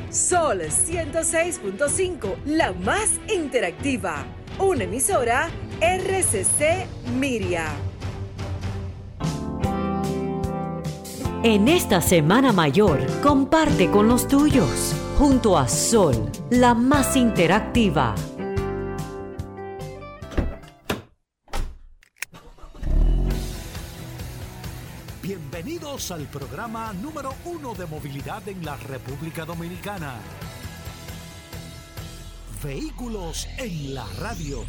Sol 106.5, la más interactiva. Una emisora RCC Miria. En esta Semana Mayor, comparte con los tuyos, junto a Sol, la más interactiva. Bienvenidos al programa número 1 de movilidad en la República Dominicana. Vehículos en la radio.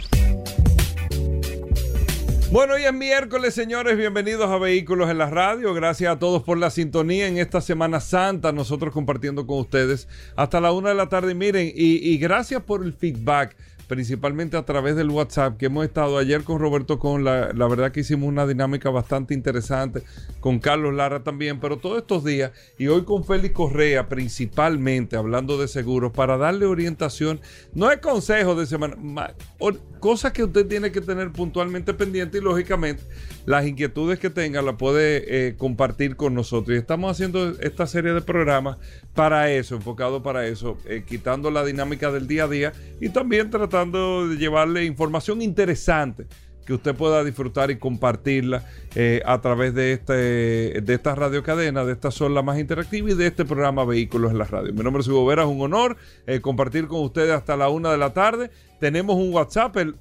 Bueno, hoy es miércoles, señores. Bienvenidos a Vehículos en la radio. Gracias a todos por la sintonía en esta Semana Santa. Nosotros compartiendo con ustedes hasta la 1 de la tarde. Miren, y gracias por el feedback, principalmente a través del WhatsApp, que hemos estado ayer con Roberto Con. La verdad que hicimos una dinámica bastante interesante, con Carlos Lara también, pero todos estos días, y hoy con Félix Correa, principalmente hablando de seguros, para darle orientación, no es consejo de semana, cosas que usted tiene que tener puntualmente pendiente, y lógicamente las inquietudes que tenga las puede compartir con nosotros. Y estamos haciendo esta serie de programas para eso, enfocado para eso, quitando la dinámica del día a día y también tratando de llevarle información interesante que usted pueda disfrutar y compartirla a través de esta radiocadena, de esta Sol, la más interactiva, y de este programa Vehículos en la Radio. Mi nombre es Hugo Vera, es un honor compartir con ustedes hasta la 1 de la tarde. Tenemos un WhatsApp, el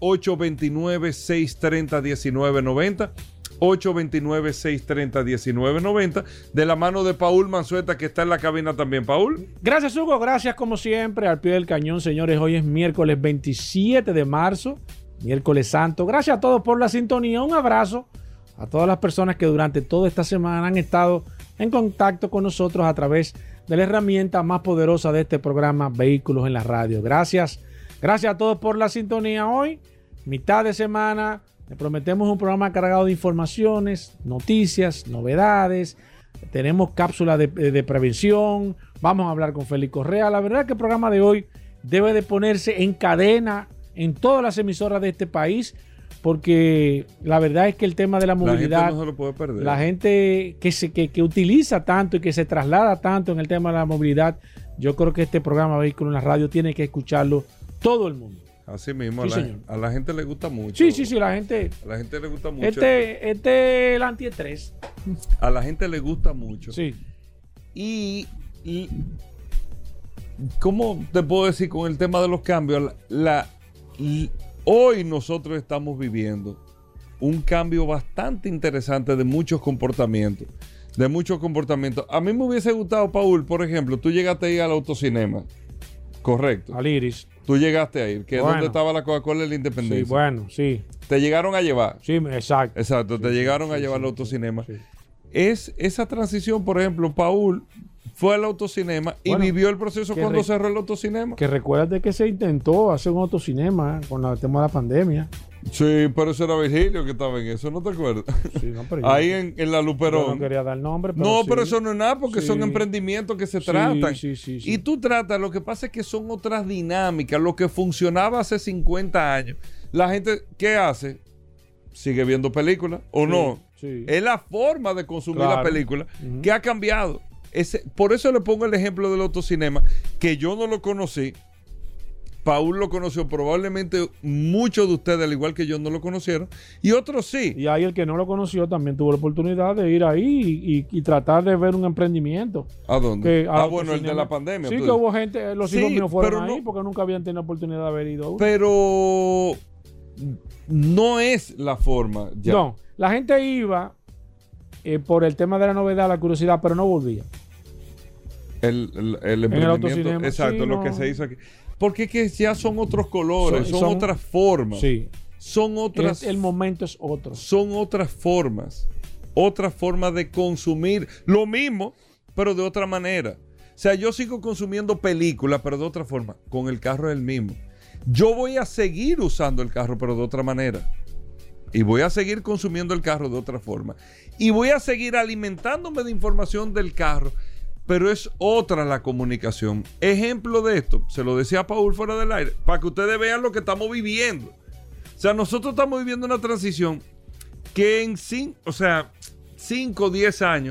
829-630-1990. 829-630-1990, de la mano de Paul Manzueta, que está en la cabina también. Paul. Gracias, Hugo. Gracias, como siempre, al pie del cañón, señores. Hoy es miércoles 27 de marzo, miércoles santo. Gracias a todos por la sintonía. Un abrazo a todas las personas que durante toda esta semana han estado en contacto con nosotros a través de la herramienta más poderosa de este programa, Vehículos en la Radio. Gracias. Gracias a todos por la sintonía. Hoy, mitad de semana. Le prometemos un programa cargado de informaciones, noticias, novedades. Tenemos cápsulas de prevención. Vamos a hablar con Félix Correa. La verdad es que el programa de hoy debe de ponerse en cadena en todas las emisoras de este país, porque la verdad es que el tema de la movilidad, la gente no se lo puede perder. La gente que utiliza tanto y que se traslada tanto en el tema de la movilidad, yo creo que este programa Vehículos en la Radio tiene que escucharlo todo el mundo. Así mismo, sí, a la gente le gusta mucho. Sí, la gente. A la gente le gusta mucho. Este el antiestrés. A la gente le gusta mucho. Sí. Y ¿cómo te puedo decir con el tema de los cambios? Hoy nosotros estamos viviendo un cambio bastante interesante de muchos comportamientos. A mí me hubiese gustado, Paul, por ejemplo, tú llegaste ahí al autocinema. Correcto. Al Iris. Tú llegaste a ir, que bueno, es donde estaba la Coca-Cola de la Independencia. Sí, bueno, sí. Te llegaron a llevar. Sí, exacto. Exacto, te llegaron a llevar al autocinema. Sí. Es esa transición, por ejemplo, Paul fue al autocinema y vivió el proceso cuando cerró el autocinema. Que recuérdate que se intentó hacer un autocinema con el tema de la pandemia. Sí, pero eso era Virgilio que estaba en eso, ¿no te acuerdas? Sí, no, pero ahí en la Luperón. Yo no quería dar nombre, pero pero eso no es nada, porque son emprendimientos que se tratan. Sí. Y tú tratas, lo que pasa es que son otras dinámicas. Lo que funcionaba hace 50 años. La gente, ¿qué hace? Sigue viendo películas o no. Sí. Es la forma de consumir la película que ha cambiado. Por eso le pongo el ejemplo del autocinema, que yo no lo conocí. Paul lo conoció, probablemente muchos de ustedes, al igual que yo, no lo conocieron, y otros sí. Y ahí el que no lo conoció también tuvo la oportunidad de ir ahí y tratar de ver un emprendimiento. ¿A dónde? Bueno, el de la pandemia. Sí, que hubo gente, los hijos míos fueron ahí porque nunca habían tenido oportunidad de haber ido a uno. Pero no es la forma ya. No, la gente iba por el tema de la novedad, la curiosidad, pero no volvía. El emprendimiento, exacto, sí, lo que se hizo aquí. Porque es que ya son otros colores, son otras formas. Sí. Son otras. El momento es otro. Son otras formas de consumir lo mismo, pero de otra manera. O sea, yo sigo consumiendo películas, pero de otra forma. Con el carro es el mismo. Yo voy a seguir usando el carro, pero de otra manera. Y voy a seguir consumiendo el carro de otra forma. Y voy a seguir alimentándome de información del carro, pero es otra la comunicación. Ejemplo de esto, se lo decía a Paul fuera del aire, para que ustedes vean lo que estamos viviendo. O sea, nosotros estamos viviendo una transición que en 5 o 10 años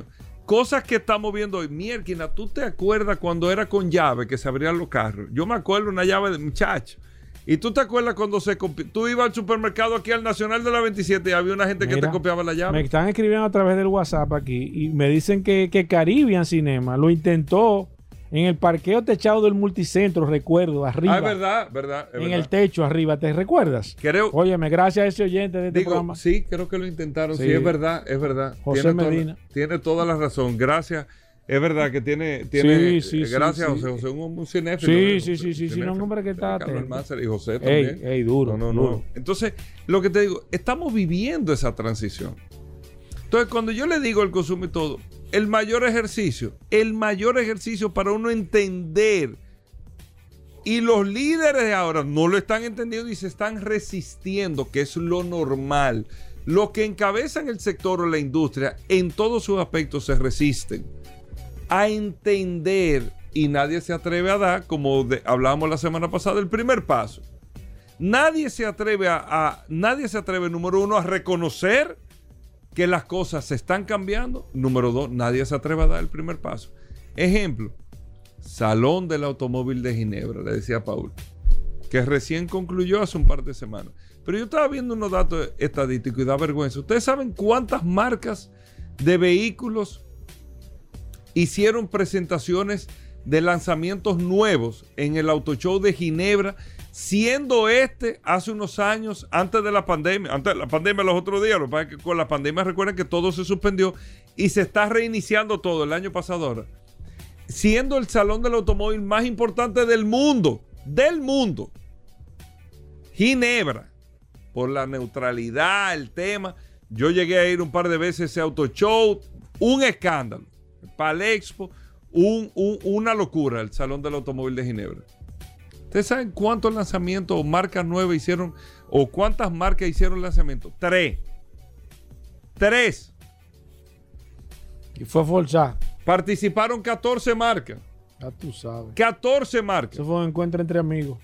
Cosas que estamos viendo hoy. Mierquina, ¿tú te acuerdas cuando era con llave que se abrían los carros? Yo me acuerdo una llave de muchacho. ¿Y tú te acuerdas cuando tú ibas al supermercado aquí al Nacional de la 27 y había una gente que te copiaba la llave? Me están escribiendo a través del WhatsApp aquí y me dicen que Caribbean Cinema lo intentó en el parqueo techado del multicentro, recuerdo, arriba. Ah, es verdad. En el techo arriba, ¿te recuerdas? Óyeme, gracias a ese oyente de este programa. Sí, creo que lo intentaron. Sí, es verdad. José Medina. Tiene toda la razón. Gracias. Es verdad que tiene gracias, José, un cinéfilo. Sí, un hombre que está atento. Y José también. Duro. No. Entonces, lo que te digo, estamos viviendo esa transición. Entonces, cuando yo le digo al consumo y todo, el mayor ejercicio para uno entender, y los líderes de ahora no lo están entendiendo y se están resistiendo, que es lo normal. Los que encabezan el sector o la industria, en todos sus aspectos se resisten a entender, y nadie se atreve a dar, como hablábamos la semana pasada, el primer paso. Nadie se atreve número uno, a reconocer que las cosas se están cambiando. Número dos, nadie se atreve a dar el primer paso. Ejemplo, Salón del Automóvil de Ginebra, le decía Paul, que recién concluyó hace un par de semanas. Pero yo estaba viendo unos datos estadísticos y da vergüenza. ¿Ustedes saben cuántas marcas de vehículos hicieron presentaciones de lanzamientos nuevos en el Auto Show de Ginebra, siendo hace unos años, antes de la pandemia los otros días? Lo que pasa es que con la pandemia, recuerden que todo se suspendió y se está reiniciando todo el año pasado ahora, siendo el salón del automóvil más importante del mundo, Ginebra, por la neutralidad, el tema. Yo llegué a ir un par de veces a ese Auto Show, un escándalo. Para el Expo, una locura el Salón del Automóvil de Ginebra. ¿Ustedes saben cuántos lanzamientos o marcas nuevas hicieron, o cuántas marcas hicieron lanzamientos? 3. Y fue forzado. Participaron 14 marcas. Ya tú sabes. 14 marcas. Eso fue un encuentro entre amigos.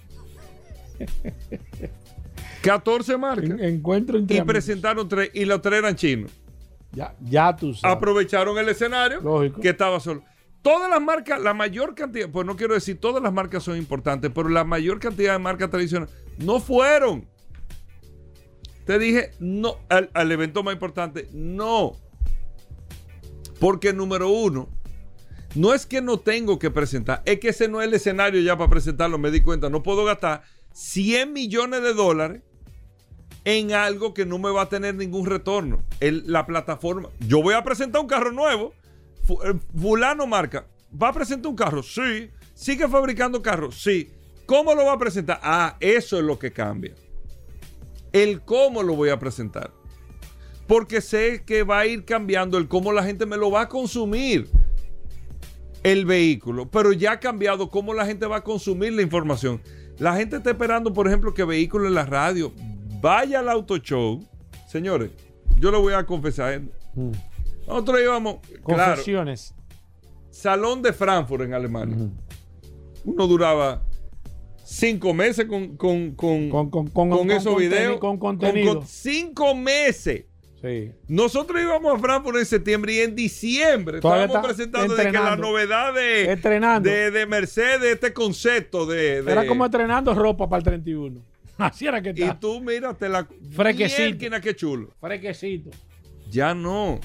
14 marcas. Encuentro entre amigos. Y presentaron 3, y los 3 eran chinos. Ya tú sabes. Aprovecharon el escenario. Lógico. Que estaba solo. Todas las marcas, la mayor cantidad, pues no quiero decir todas las marcas son importantes, pero la mayor cantidad de marcas tradicionales no fueron. Te dije, no, al evento más importante, no. Porque número uno, no es que no tengo que presentar, es que ese no es el escenario ya para presentarlo, me di cuenta. No puedo gastar $100 millones en algo que no me va a tener ningún retorno. La plataforma, yo voy a presentar un carro nuevo, fulano marca, ¿va a presentar un carro? Sí. ¿Sigue fabricando carros? Sí. ¿Cómo lo va a presentar? Eso es lo que cambia. El cómo lo voy a presentar. Porque sé que va a ir cambiando el cómo la gente me lo va a consumir el vehículo, pero ya ha cambiado cómo la gente va a consumir la información. La gente está esperando, por ejemplo, que vehículos en la radio vaya al Auto Show. Señores, yo le voy a confesar. Nosotros íbamos, confesiones. Claro, Salón de Frankfurt en Alemania. Uno duraba 5 meses con esos videos. Con contenido. 5 meses. Sí. Nosotros íbamos a Frankfurt en septiembre y en diciembre estábamos presentando de que la novedad de Mercedes, este concepto era como estrenando ropa para el 31. Así era que estaba. Y tú mírate la fresquecito. Qué chulo. Fresquecito. Ya no.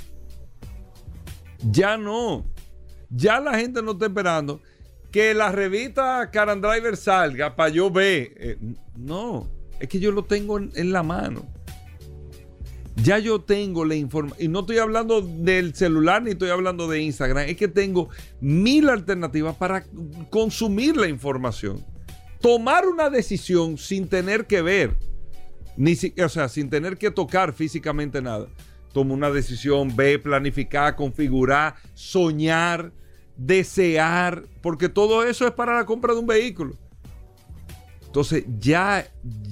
Ya la gente no está esperando que la revista Car and Driver salga para yo ver. No, es que yo lo tengo en la mano. Ya yo tengo la información. Y no estoy hablando del celular ni estoy hablando de Instagram. Es que tengo 1000 alternativas para consumir la información. Tomar una decisión sin tener que ver. Sin tener que tocar físicamente nada. Tomo una decisión, ve, planificar, configurar, soñar, desear. Porque todo eso es para la compra de un vehículo. Entonces ya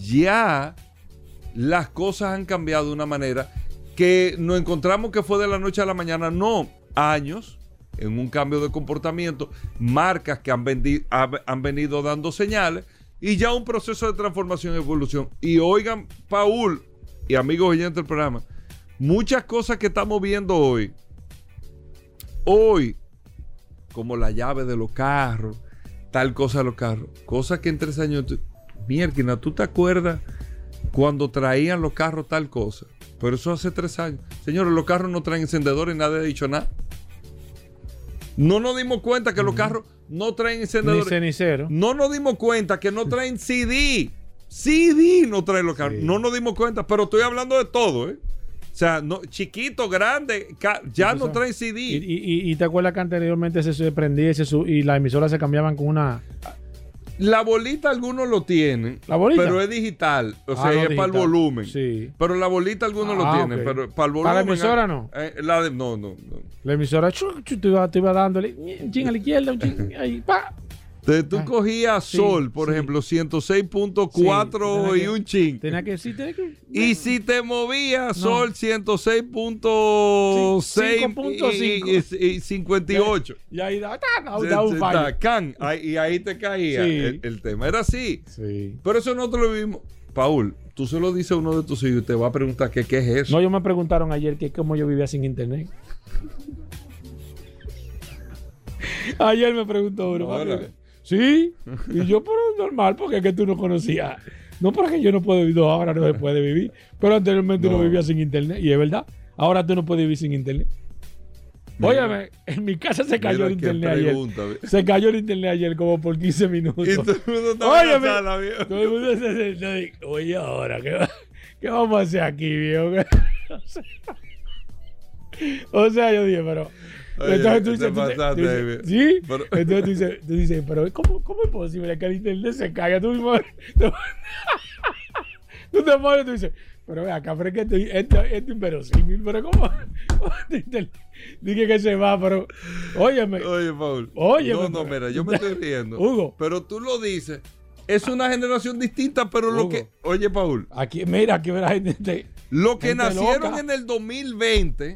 las cosas han cambiado de una manera que nos encontramos que fue de la noche a la mañana. No, años en un cambio de comportamiento, marcas que han venido dando señales y ya un proceso de transformación y evolución. Y oigan, Paul y amigos oyentes del programa, muchas cosas que estamos viendo hoy hoy, como la llave de los carros, tal cosa de los carros, cosa que en 3 años, mierda, ¿tú te acuerdas cuando traían los carros tal cosa? Pero eso hace 3 años. Señores, los carros no traen encendedores y nadie ha dicho nada. No nos dimos cuenta que los carros no traen encendedores. Ni cenicero. No nos dimos cuenta que no traen CD. CD no traen los carros. Sí. No nos dimos cuenta, pero estoy hablando de todo, ¿eh? O sea, no, chiquito, grande, ya no traen CD. Y te acuerdas que anteriormente se prendía y las emisoras se cambiaban con una... La bolita algunos lo tienen, ¿La bolita? pero es digital, o sea, no, es digital. para el volumen. Sí. Pero la bolita algunos lo tienen, ok. pero para el volumen. ¿Para la emisora no? No. La emisora, te iba dándole un ching a la izquierda, un ching ahí, pa. Entonces tú cogías sí, Sol, por sí. ejemplo, 106.4 y un chin. Tenía que... Y si te movías Sol 106.6 y 58. Y ahí da un fallo. Y ahí te caía Sí. el tema. Era así. Sí. Pero eso nosotros lo vimos. Paul, tú se lo dices a uno de tus hijos y te va a preguntar qué es eso. No, ellos me preguntaron ayer que cómo yo vivía sin internet. Ayer me preguntó uno. Ahora. Sí, y yo, pero normal, porque es que tú no conocías. No porque yo no puedo vivir, no, ahora no se puede vivir. Pero anteriormente uno vivía sin internet, y es verdad. Ahora tú no puedes vivir sin internet. Óyeme, en mi casa se cayó el internet ayer. Se cayó el internet ayer como por 15 minutos. Y todo el mundo estaba en la Óyeme, sala, viejo. todo el mundo se sentó y, oye, ahora, ¿qué vamos a hacer aquí, viejo? O sea, yo dije, pero... Oye, entonces tú te dices, pasaste, David. ¿sí? Pero- Entonces tú dices, pero ¿cómo es posible que el internet se caiga? Tú mismo, tú te pones y tú dices, pero ve acá, pero es que esto es inverosímil, pero ¿cómo? Dije que se va, pero óyeme. Oye, Paul. Óyeme, No, pero- mira, yo me estoy riendo. Hugo. Pero tú lo dices. Es una generación distinta, pero lo Hugo. que... Oye, Paul. Aquí, mira, aquí verá gente. Lo que Gente nacieron loca. en el 2020,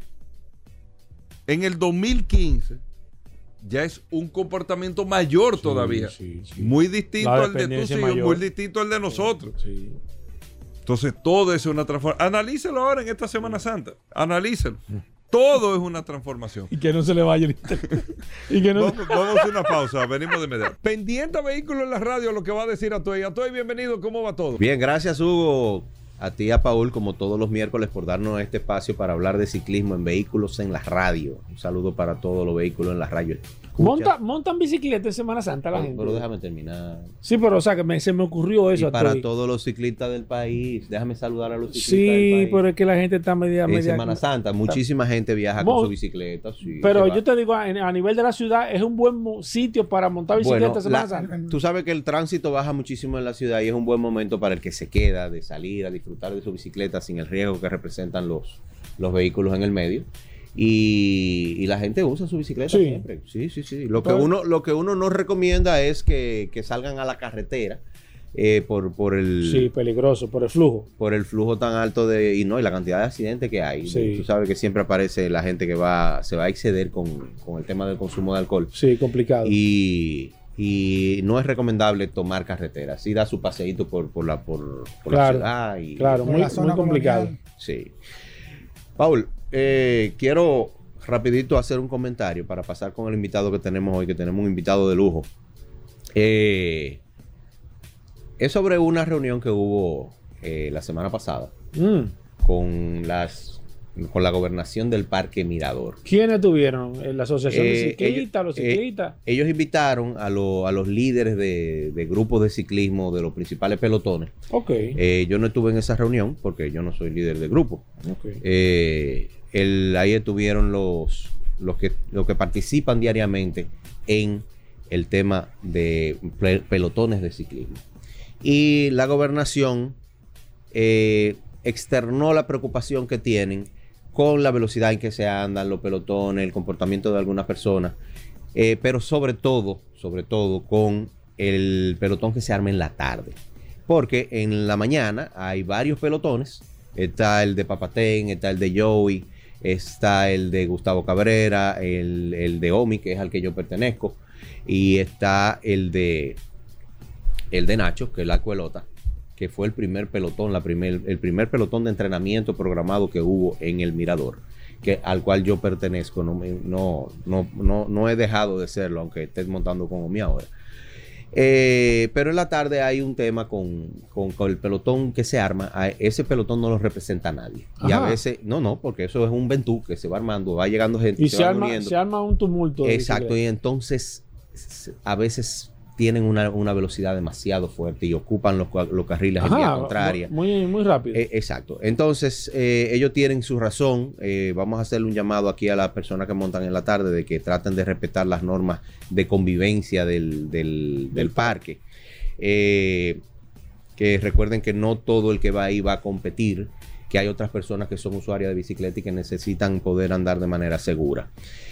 en el 2015, ya es un comportamiento mayor todavía. sí. Muy distinto La al de tus dependencia hijos, mayor. muy distinto al de nosotros. Sí. Entonces, todo es una transformación. Analícelo ahora en esta Semana Santa. Analícelo. Todo es una transformación. Y que no se le vaya el internet. Y que no Vamos a hacer una pausa. Venimos de inmediato. Pendiente a Vehículos en la Radio, lo que va a decir Atoy. Atoy, bienvenido. ¿Cómo va todo? Bien, gracias Hugo, a ti y a Paul, como todos los miércoles, por darnos este espacio para hablar de ciclismo en Vehículos en la Radio. Un saludo para todos los vehículos en la radio. montan bicicleta en Semana Santa la gente. Pero déjame terminar. Sí, pero o sea, que se me ocurrió eso. Y para Atoy. todos los ciclistas del país, déjame saludar a los ciclistas del Sí, país. pero es que la gente está media... En Semana Santa, muchísima gente viaja con su bicicleta. Sí, Pero se va. yo te digo, a nivel de la ciudad, es un buen sitio para montar bicicleta en Semana Santa. Tú sabes que el tránsito baja muchísimo en la ciudad y es un buen momento para el que se queda de salir a disfrutar de su bicicleta sin el riesgo que representan los vehículos en el medio. Y la gente usa su bicicleta Sí. siempre. Sí. Lo que uno no recomienda es que salgan a la carretera por el Sí, peligroso, por el flujo. por el flujo tan alto y la cantidad de accidentes que hay. Sí. Tú sabes que siempre aparece la gente que se va a exceder con el tema del consumo de alcohol. Sí, complicado. Y no es recomendable tomar carretera. Sí da su paseíto por la Claro, ciudad. Y, claro, Por muy, la zona muy complicado. colonial. Sí. Paul, quiero rapidito hacer un comentario para pasar con el invitado que tenemos hoy, que tenemos un invitado de lujo. Es sobre una reunión que hubo la semana pasada con la gobernación del Parque Mirador. ¿Quiénes tuvieron? ¿La asociación de ciclistas, los ciclistas? Ellos invitaron a los líderes de grupos de ciclismo de los principales pelotones. Ok. Yo no estuve en esa reunión porque yo no soy líder de grupo. Ok. Ahí estuvieron los que participan diariamente en el tema de pelotones de ciclismo. Y la gobernación externó la preocupación que tienen con la velocidad en que se andan los pelotones, el comportamiento de algunas personas, pero sobre todo con el pelotón que se arma en la tarde. Porque en la mañana hay varios pelotones. Está el de Papatén, está el de Joey, está el de Gustavo Cabrera, el de Omi, que es al que yo pertenezco, y está el de Nacho, que es la Cuelota, que fue el primer pelotón, el primer pelotón de entrenamiento programado que hubo en el Mirador. al cual yo pertenezco. No he dejado de serlo, aunque esté montando con Omi ahora. Pero en la tarde hay un tema con el pelotón que se arma. Ese pelotón no lo representa a nadie. Ajá. Y a veces, porque eso es un ventú que se va armando, va llegando gente. Y se arma un tumulto. Exacto, y entonces a veces tienen una velocidad demasiado fuerte y ocupan los carriles en vía contraria. Muy, muy rápido. Exacto. Entonces, ellos tienen su razón. Vamos a hacerle un llamado aquí a las personas que montan en la tarde de que traten de respetar las normas de convivencia del parque. Que recuerden que no todo el que va ahí va a competir, que hay otras personas que son usuarias de bicicleta y que necesitan poder andar de manera segura.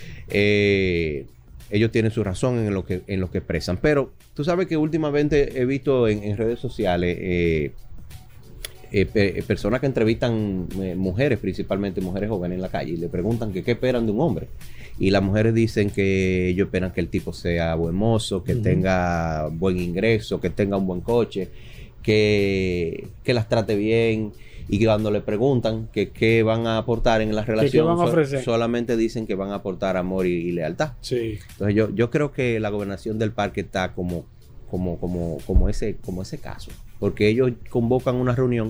Ellos tienen su razón en lo que expresan. Pero tú sabes que últimamente he visto en redes sociales personas que entrevistan mujeres, principalmente mujeres jóvenes en la calle, y le preguntan que qué esperan de un hombre. Y las mujeres dicen que ellos esperan que el tipo sea buen mozo, que tenga buen ingreso, que tenga un buen coche, que las trate bien. Y que cuando le preguntan que qué van a aportar en la relación, solamente dicen que van a aportar amor y lealtad. Sí. Entonces yo creo que la gobernación del parque está como ese caso. Porque ellos convocan una reunión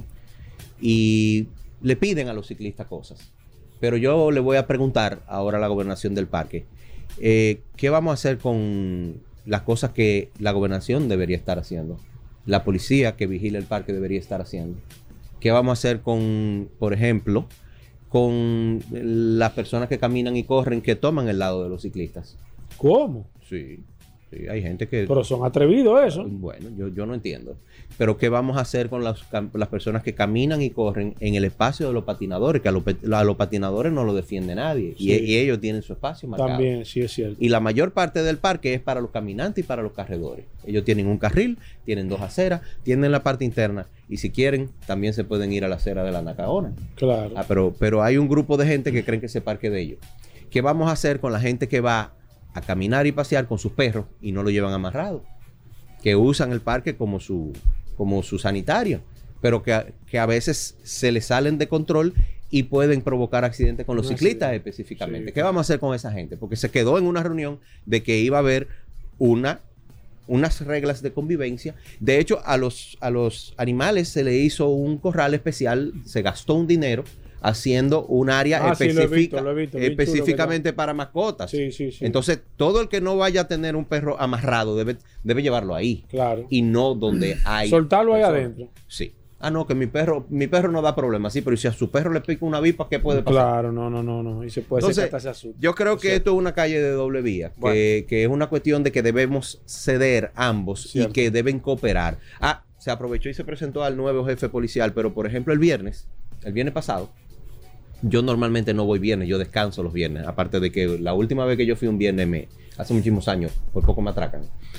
y le piden a los ciclistas cosas. Pero yo le voy a preguntar ahora a la gobernación del parque, ¿qué vamos a hacer con las cosas que la gobernación debería estar haciendo? La policía que vigila el parque debería estar haciendo. ¿Qué vamos a hacer con, por ejemplo, con las personas que caminan y corren que toman el lado de los ciclistas? ¿Cómo? Sí, hay gente que... Pero son atrevidos eso. Bueno, yo no entiendo. Pero ¿qué vamos a hacer con las personas que caminan y corren en el espacio de los patinadores? Que a los patinadores no lo defiende nadie. Sí. Y ellos tienen su espacio marcado. También, sí es cierto. Y la mayor parte del parque es para los caminantes y para los corredores. Ellos tienen un carril, tienen 2 aceras, tienen la parte interna. Y si quieren, también se pueden ir a la acera de la Nacaona. Claro. Pero hay un grupo de gente que creen que ese parque es de ellos. ¿Qué vamos a hacer con la gente que va a caminar y pasear con sus perros y no lo llevan amarrado? Que usan el parque como su sanitario, pero que a veces se les salen de control y pueden provocar accidentes con los ciclistas específicamente. Sí. ¿Qué vamos a hacer con esa gente? Porque se quedó en una reunión de que iba a haber unas reglas de convivencia. De hecho, a los animales se le hizo un corral especial, se gastó un dinero haciendo un área específica, lo he visto, específicamente para mascotas. Sí. Entonces, todo el que no vaya a tener un perro amarrado debe llevarlo ahí. Claro. Y no donde hay... Soltarlo ahí adentro. Sí. Que mi perro no da problemas. Sí, pero si a su perro le pica una avispa, ¿qué puede pasar? Claro, no. Y se puede hacer que hasta se asuste. Yo creo que esto es una calle de doble vía. Bueno. Que es una cuestión de que debemos ceder ambos. Cierto. Y que deben cooperar. Se aprovechó y se presentó al nuevo jefe policial. Pero, por ejemplo, el viernes pasado, yo normalmente no voy viernes, yo descanso los viernes. Aparte de que la última vez que yo fui un viernes, hace muchísimos años, por poco me atracan.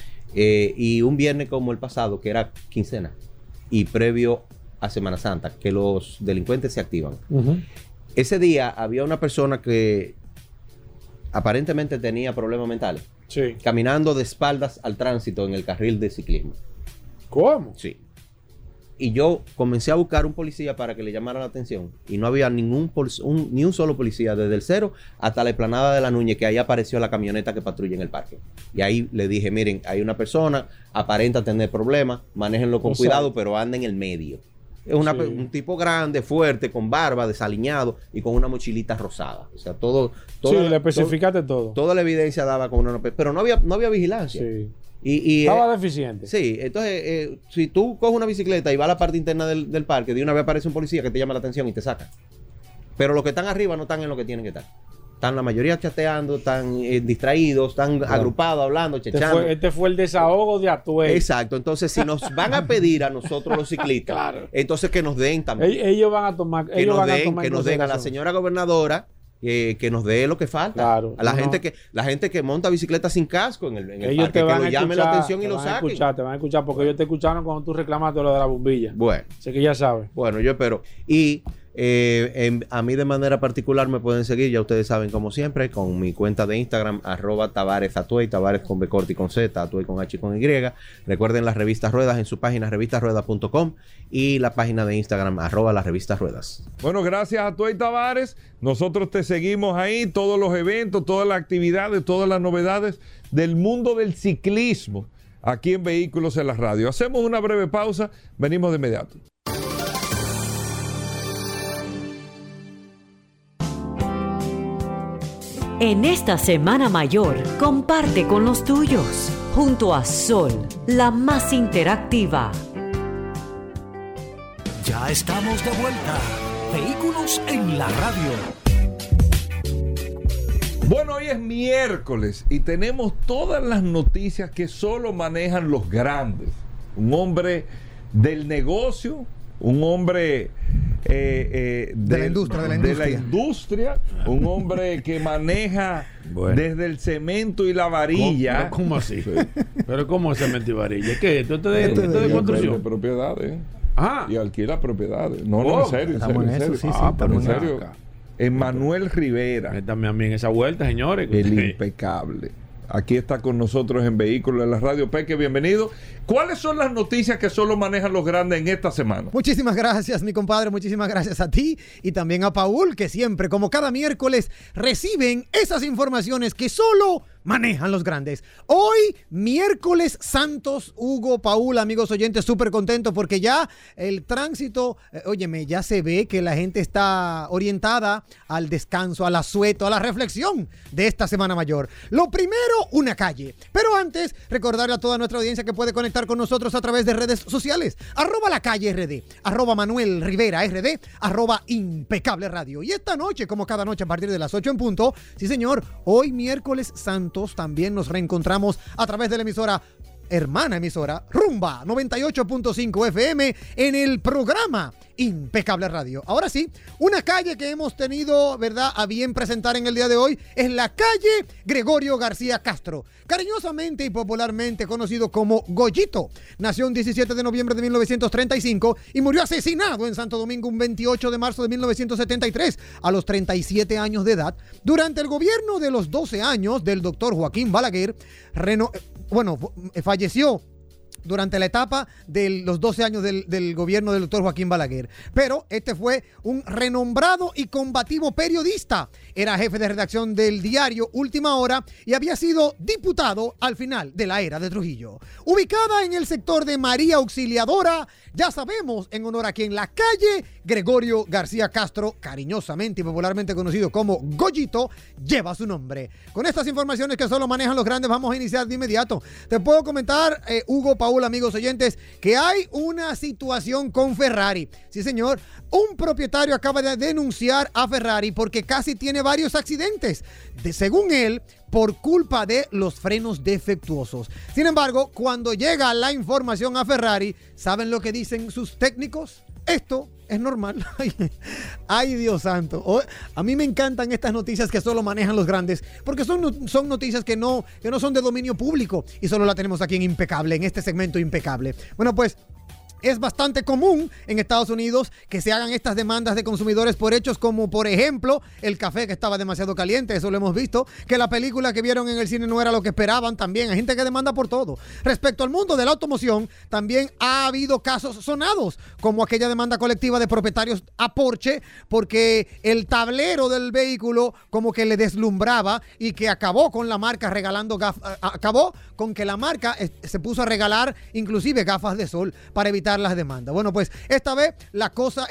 Y un viernes como el pasado, que era quincena, y previo a Semana Santa, que los delincuentes se activan. Uh-huh. Ese día había una persona que aparentemente tenía problemas mentales. Sí. Caminando de espaldas al tránsito en el carril de ciclismo. ¿Cómo? Sí. Y yo comencé a buscar un policía para que le llamara la atención. Y no había ni un solo policía, desde el cero hasta la explanada de la Núñez, que ahí apareció la camioneta que patrulla en el parque. Y ahí le dije, miren, hay una persona, aparenta tener problemas, manéjenlo con cuidado, pero anda en el medio. Es un tipo grande, fuerte, con barba, desaliñado y con una mochilita rosada. O sea, todo le especificaste todo. Toda la evidencia daba con una... Pero no había vigilancia. Sí. Y estaba deficiente. Sí, entonces si tú coges una bicicleta y vas a la parte interna del parque, de una vez aparece un policía que te llama la atención y te saca. Pero los que están arriba no están en lo que tienen que estar. Están la mayoría chateando, están distraídos, están agrupados, hablando, chechando. Este fue el desahogo de Atuey. Exacto, entonces si nos van a pedir a nosotros los ciclistas, claro, entonces que nos den también. Ellos van a tomar. Que nos den a la señora gobernadora. Que nos dé lo que falta. Claro, a la gente que monta bicicleta sin casco en el parque, que lo llamen la atención y lo saquen. Te van a escuchar porque ellos te escucharon cuando tú reclamaste lo de la bombilla. Bueno. Sé que ya sabes. Bueno, yo espero. Y A mí de manera particular me pueden seguir, ya ustedes saben, como siempre, con mi cuenta de Instagram, @TabaresAtuey, Tabares con B corta y con Z, Atuey con H y con Y. Recuerden las revistas Ruedas en su página revistasruedas.com y la página de Instagram, @las-revistas-ruedas. Bueno, gracias a Atuey Tavares. Nosotros te seguimos ahí, todos los eventos, todas las actividades, todas las novedades del mundo del ciclismo aquí en Vehículos en la Radio. Hacemos una breve pausa, venimos de inmediato. En esta Semana Mayor, comparte con los tuyos, junto a Sol, la más interactiva. Ya estamos de vuelta. Vehículos en la Radio. Bueno, hoy es miércoles y tenemos todas las noticias que solo manejan los grandes. Un hombre del negocio, un hombre de la industria, un hombre que maneja desde el cemento y la varilla. ¿Cómo así? Sí. ¿Pero cómo es cemento y varilla? ¿Qué? ¿Esto es de construcción? De propiedades. Ah. Y alquila propiedades. No, en serio. En serio. Emmanuel Rivera. Métame a mí en esa vuelta, señores. El impecable. Aquí está con nosotros en Vehículos en la Radio. Peque, bienvenido. ¿Cuáles son las noticias que solo manejan los grandes en esta semana? Muchísimas gracias, mi compadre. Muchísimas gracias a ti y también a Paul, que siempre, como cada miércoles, reciben esas informaciones que solo manejan los grandes. Hoy, miércoles santos, Hugo, Paul, amigos oyentes, súper contentos porque ya el tránsito, óyeme, ya se ve que la gente está orientada al descanso, al asueto, a la reflexión de esta Semana Mayor. Lo primero, una calle. Pero antes, recordarle a toda nuestra audiencia que puede conectar con nosotros a través de redes sociales. @LaCalleRD, @Manuel Rivera RD, @Impecable Radio. Y esta noche, como cada noche a partir de las 8 en punto, sí señor, hoy miércoles santos también nos reencontramos a través de la emisora, hermana emisora, Rumba 98.5 FM en el programa Impecable Radio. Ahora sí, una calle que hemos tenido, ¿verdad?, a bien presentar en el día de hoy es la calle Gregorio García Castro, cariñosamente y popularmente conocido como Goyito. Nació un 17 de noviembre de 1935 y murió asesinado en Santo Domingo un 28 de marzo de 1973 a los 37 años de edad. Durante el gobierno de los 12 años del doctor Joaquín Balaguer, falleció durante la etapa de los 12 años del gobierno del doctor Joaquín Balaguer. Pero este fue un renombrado y combativo periodista. Era jefe de redacción del diario Última Hora y había sido diputado al final de la era de Trujillo. Ubicada en el sector de María Auxiliadora, ya sabemos en honor a quien, la calle Gregorio García Castro, cariñosamente y popularmente conocido como Goyito, lleva su nombre. Con estas informaciones que solo manejan los grandes, vamos a iniciar de inmediato. Te puedo comentar, Hugo, Paul, amigos oyentes, que hay una situación con Ferrari. Sí, señor, un propietario acaba de denunciar a Ferrari porque casi tiene varios accidentes, según él, por culpa de los frenos defectuosos. Sin embargo, cuando llega la información a Ferrari, ¿saben lo que dicen sus técnicos? Esto es normal. Ay, Dios santo. A mí me encantan estas noticias que solo manejan los grandes, porque son noticias que no son de dominio público y solo la tenemos aquí en Impecable, en este segmento Impecable. Bueno, pues es bastante común en Estados Unidos que se hagan estas demandas de consumidores por hechos como, por ejemplo, el café que estaba demasiado caliente. Eso lo hemos visto. Que la película que vieron en el cine no era lo que esperaban también. Hay gente que demanda por todo. Respecto al mundo de la automoción, también ha habido casos sonados, como aquella demanda colectiva de propietarios a Porsche, porque el tablero del vehículo como que le deslumbraba y que acabó con la marca regalando gafas. Acabó con que la marca se puso a regalar inclusive gafas de sol para evitar las demandas. Bueno, pues esta vez la cosa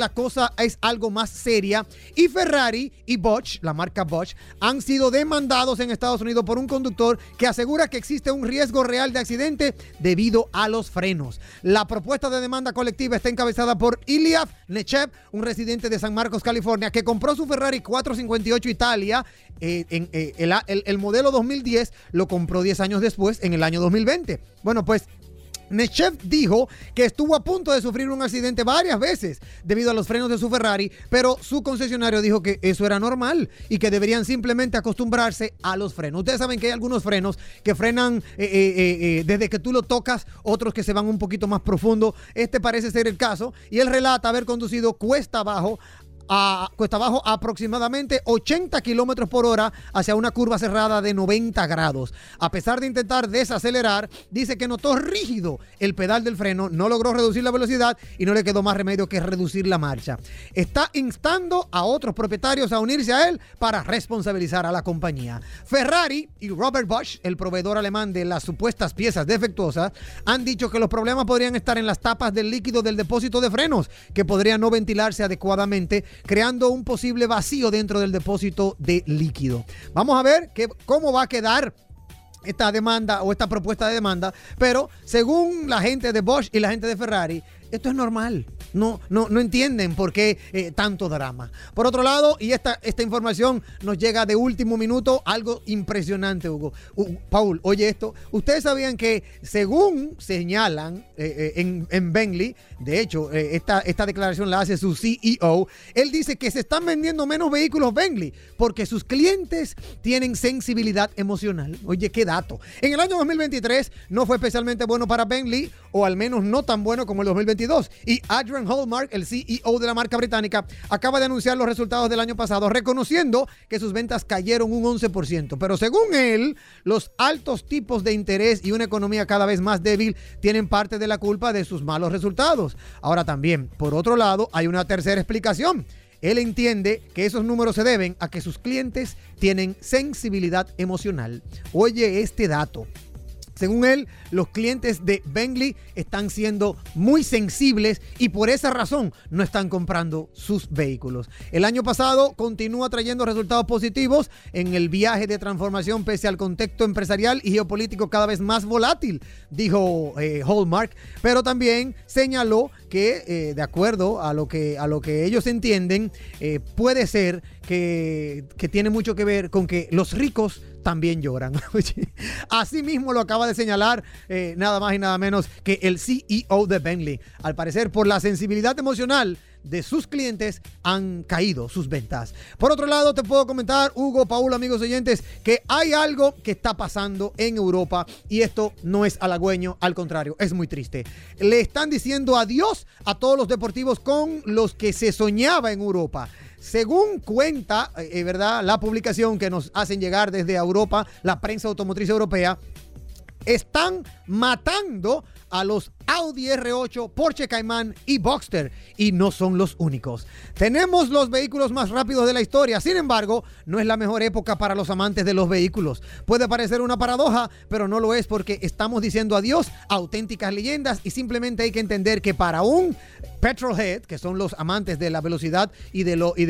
es algo más seria y Ferrari y Bosch, la marca Bosch, han sido demandados en Estados Unidos por un conductor que asegura que existe un riesgo real de accidente debido a los frenos. La propuesta de demanda colectiva está encabezada por Ilya Nechev, un residente de San Marcos, California, que compró su Ferrari 458 Italia el modelo 2010, lo compró 10 años después, en el año 2020. Bueno, pues Nechev dijo que estuvo a punto de sufrir un accidente varias veces debido a los frenos de su Ferrari, pero su concesionario dijo que eso era normal y que deberían simplemente acostumbrarse a los frenos. Ustedes saben que hay algunos frenos que frenan desde que tú lo tocas, otros que se van un poquito más profundo. Este parece ser el caso y él relata haber conducido cuesta abajo aproximadamente 80 kilómetros por hora hacia una curva cerrada de 90 grados. A pesar de intentar desacelerar, dice que notó rígido el pedal del freno, no logró reducir la velocidad y no le quedó más remedio que reducir la marcha. Está instando a otros propietarios a unirse a él para responsabilizar a la compañía. Ferrari y Robert Bosch, el proveedor alemán de las supuestas piezas defectuosas, han dicho que los problemas podrían estar en las tapas del líquido del depósito de frenos, que podría no ventilarse adecuadamente, creando un posible vacío dentro del depósito de líquido. Vamos a ver cómo va a quedar esta demanda o esta propuesta de demanda, pero según la gente de Bosch y la gente de Ferrari, esto es normal. No entienden por qué tanto drama. Por otro lado, y esta información nos llega de último minuto, algo impresionante, Hugo. Paul, oye esto. Ustedes sabían que según señalan en Bentley, de hecho, esta declaración la hace su CEO, él dice que se están vendiendo menos vehículos Bentley porque sus clientes tienen sensibilidad emocional. Oye, qué dato. En el año 2023 no fue especialmente bueno para Bentley, o al menos no tan bueno como el 2022. Y Adrian Hallmark, el CEO de la marca británica, acaba de anunciar los resultados del año pasado, reconociendo que sus ventas cayeron un 11%. Pero según él, los altos tipos de interés y una economía cada vez más débil tienen parte de la culpa de sus malos resultados. Ahora también, por otro lado, hay una tercera explicación. Él entiende que esos números se deben a que sus clientes tienen sensibilidad emocional. Oye este dato. Según él, los clientes de Bentley están siendo muy sensibles y por esa razón no están comprando sus vehículos. El año pasado continúa trayendo resultados positivos en el viaje de transformación pese al contexto empresarial y geopolítico cada vez más volátil, dijo Hallmark, pero también señaló que de acuerdo a lo que ellos entienden, puede ser que tiene mucho que ver con que los ricos también lloran. Así mismo lo acaba de señalar nada más y nada menos que el CEO de Bentley. Al parecer, por la sensibilidad emocional de sus clientes han caído sus ventas. Por otro lado, te puedo comentar, Hugo, Paul, amigos oyentes, que hay algo que está pasando en Europa y esto no es halagüeño, al contrario, es muy triste. Le están diciendo adiós a todos los deportivos con los que se soñaba en Europa. Según cuenta, ¿verdad?, la publicación que nos hacen llegar desde Europa, la prensa automotriz europea, están matando a los Audi R8, Porsche Cayman y Boxster, y no son los únicos. Tenemos los vehículos más rápidos de la historia, sin embargo, no es la mejor época para los amantes de los vehículos. Puede parecer una paradoja, pero no lo es porque estamos diciendo adiós a auténticas leyendas y simplemente hay que entender que para un petrolhead, que son los amantes de la velocidad y de lo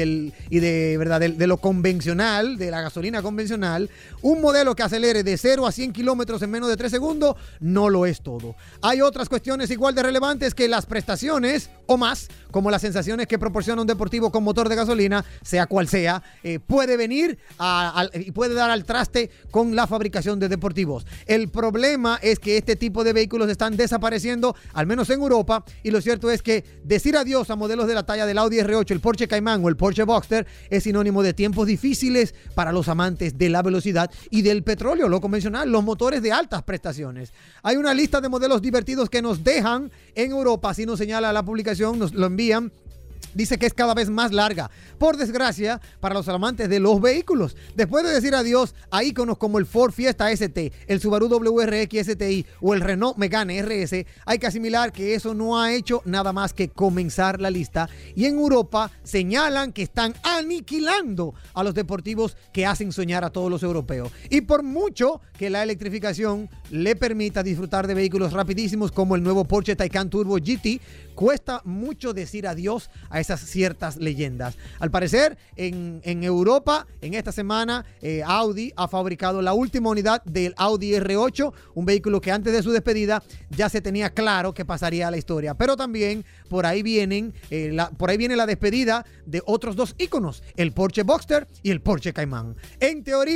convencional, de la gasolina convencional, un modelo que acelere de 0 a 100 kilómetros en menos de 3 segundos no lo es todo. Hay otras cuestiones igual de relevantes que las prestaciones o más, como las sensaciones que proporciona un deportivo con motor de gasolina, sea cual sea, puede venir y puede dar al traste con la fabricación de deportivos. El problema es que este tipo de vehículos están desapareciendo, al menos en Europa, y lo cierto es que decir adiós a modelos de la talla del Audi R8, el Porsche Cayman o el Porsche Boxster es sinónimo de tiempos difíciles para los amantes de la velocidad y del petróleo, lo convencional, los motores de altas prestaciones. Hay una lista de modelos divertidos que nos dejan en Europa, así nos señala la publicación, nos lo envían. Dice que es cada vez más larga, por desgracia, para los amantes de los vehículos. Después de decir adiós a íconos como el Ford Fiesta ST, el Subaru WRX STI o el Renault Megane RS, hay que asimilar que eso no ha hecho nada más que comenzar la lista. Y en Europa señalan que están aniquilando a los deportivos que hacen soñar a todos los europeos. Y por mucho que la electrificación le permita disfrutar de vehículos rapidísimos como el nuevo Porsche Taycan Turbo GT, cuesta mucho decir adiós a esas ciertas leyendas. Al parecer, en Europa, en esta semana, Audi ha fabricado la última unidad del Audi R8, un vehículo que antes de su despedida ya se tenía claro que pasaría a la historia. Pero también por ahí viene la despedida de otros dos íconos, el Porsche Boxster y el Porsche Cayman. En teoría,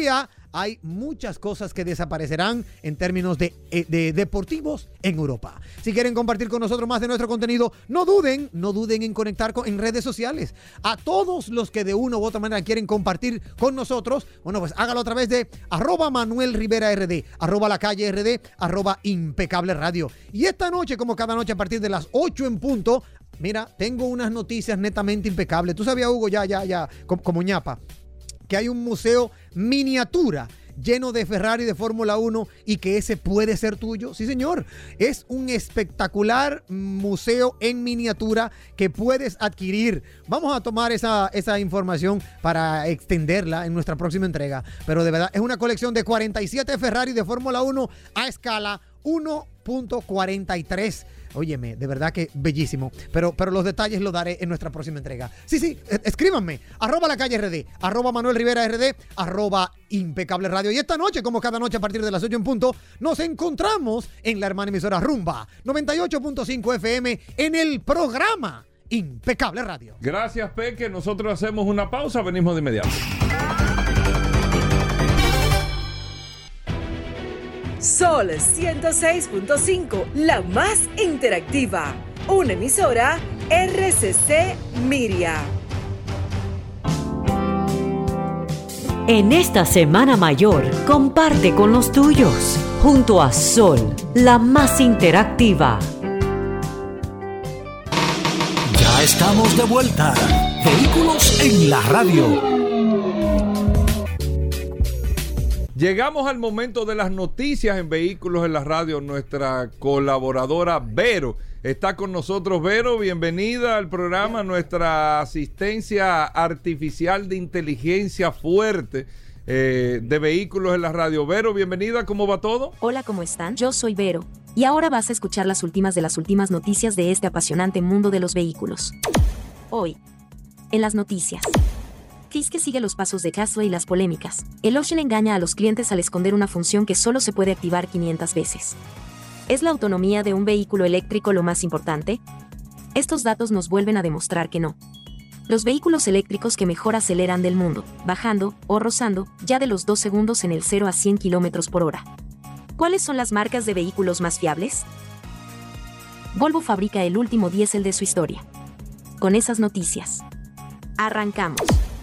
hay muchas cosas que desaparecerán en términos de deportivos en Europa. Si quieren compartir con nosotros más de nuestro contenido, no duden en conectar en redes sociales. A todos los que de una u otra manera quieren compartir con nosotros, bueno, pues hágalo a través de @ManuelRiveraRD, @LaCalleRD, @ImpecableRadio. Y esta noche, como cada noche a partir de las 8 en punto, mira, tengo unas noticias netamente impecables. Tú sabías, Hugo, ya, como ñapa, que hay un museo miniatura lleno de Ferrari de Fórmula 1 y que ese puede ser tuyo. Sí, señor. Es un espectacular museo en miniatura que puedes adquirir. Vamos a tomar esa información para extenderla en nuestra próxima entrega. Pero de verdad, es una colección de 47 Ferrari de Fórmula 1 a escala 1.43. Óyeme, de verdad que bellísimo. Pero los detalles los daré en nuestra próxima entrega. Sí, escríbanme. @LaCalleRD, @ManuelRiveraRD, @ImpecableRadio. Y esta noche, como cada noche a partir de las 8 en punto, nos encontramos en la hermana emisora Rumba 98.5 FM en el programa Impecable Radio. Gracias, Peque. Nosotros hacemos una pausa. Venimos de inmediato. Sol 106.5, la más interactiva. Una emisora RCC Miria. En esta Semana Mayor, comparte con los tuyos, junto a Sol, la más interactiva. Ya estamos de vuelta. Vehículos en la radio. Llegamos al momento de las noticias en Vehículos en la Radio. Nuestra colaboradora Vero está con nosotros. Vero, bienvenida al programa. Nuestra asistencia artificial de inteligencia fuerte de Vehículos en la Radio. Vero, bienvenida. ¿Cómo va todo? Hola, ¿cómo están? Yo soy Vero. Y ahora vas a escuchar las últimas noticias de este apasionante mundo de los vehículos. Hoy, en las noticias. Fisker sigue los pasos de Tesla y las polémicas. El Ocean engaña a los clientes al esconder una función que solo se puede activar 500 veces. ¿Es la autonomía de un vehículo eléctrico lo más importante? Estos datos nos vuelven a demostrar que no. Los vehículos eléctricos que mejor aceleran del mundo, bajando o rozando ya de los 2 segundos en el 0 a 100 km/h. ¿Cuáles son las marcas de vehículos más fiables? Volvo fabrica el último diésel de su historia. Con esas noticias, arrancamos.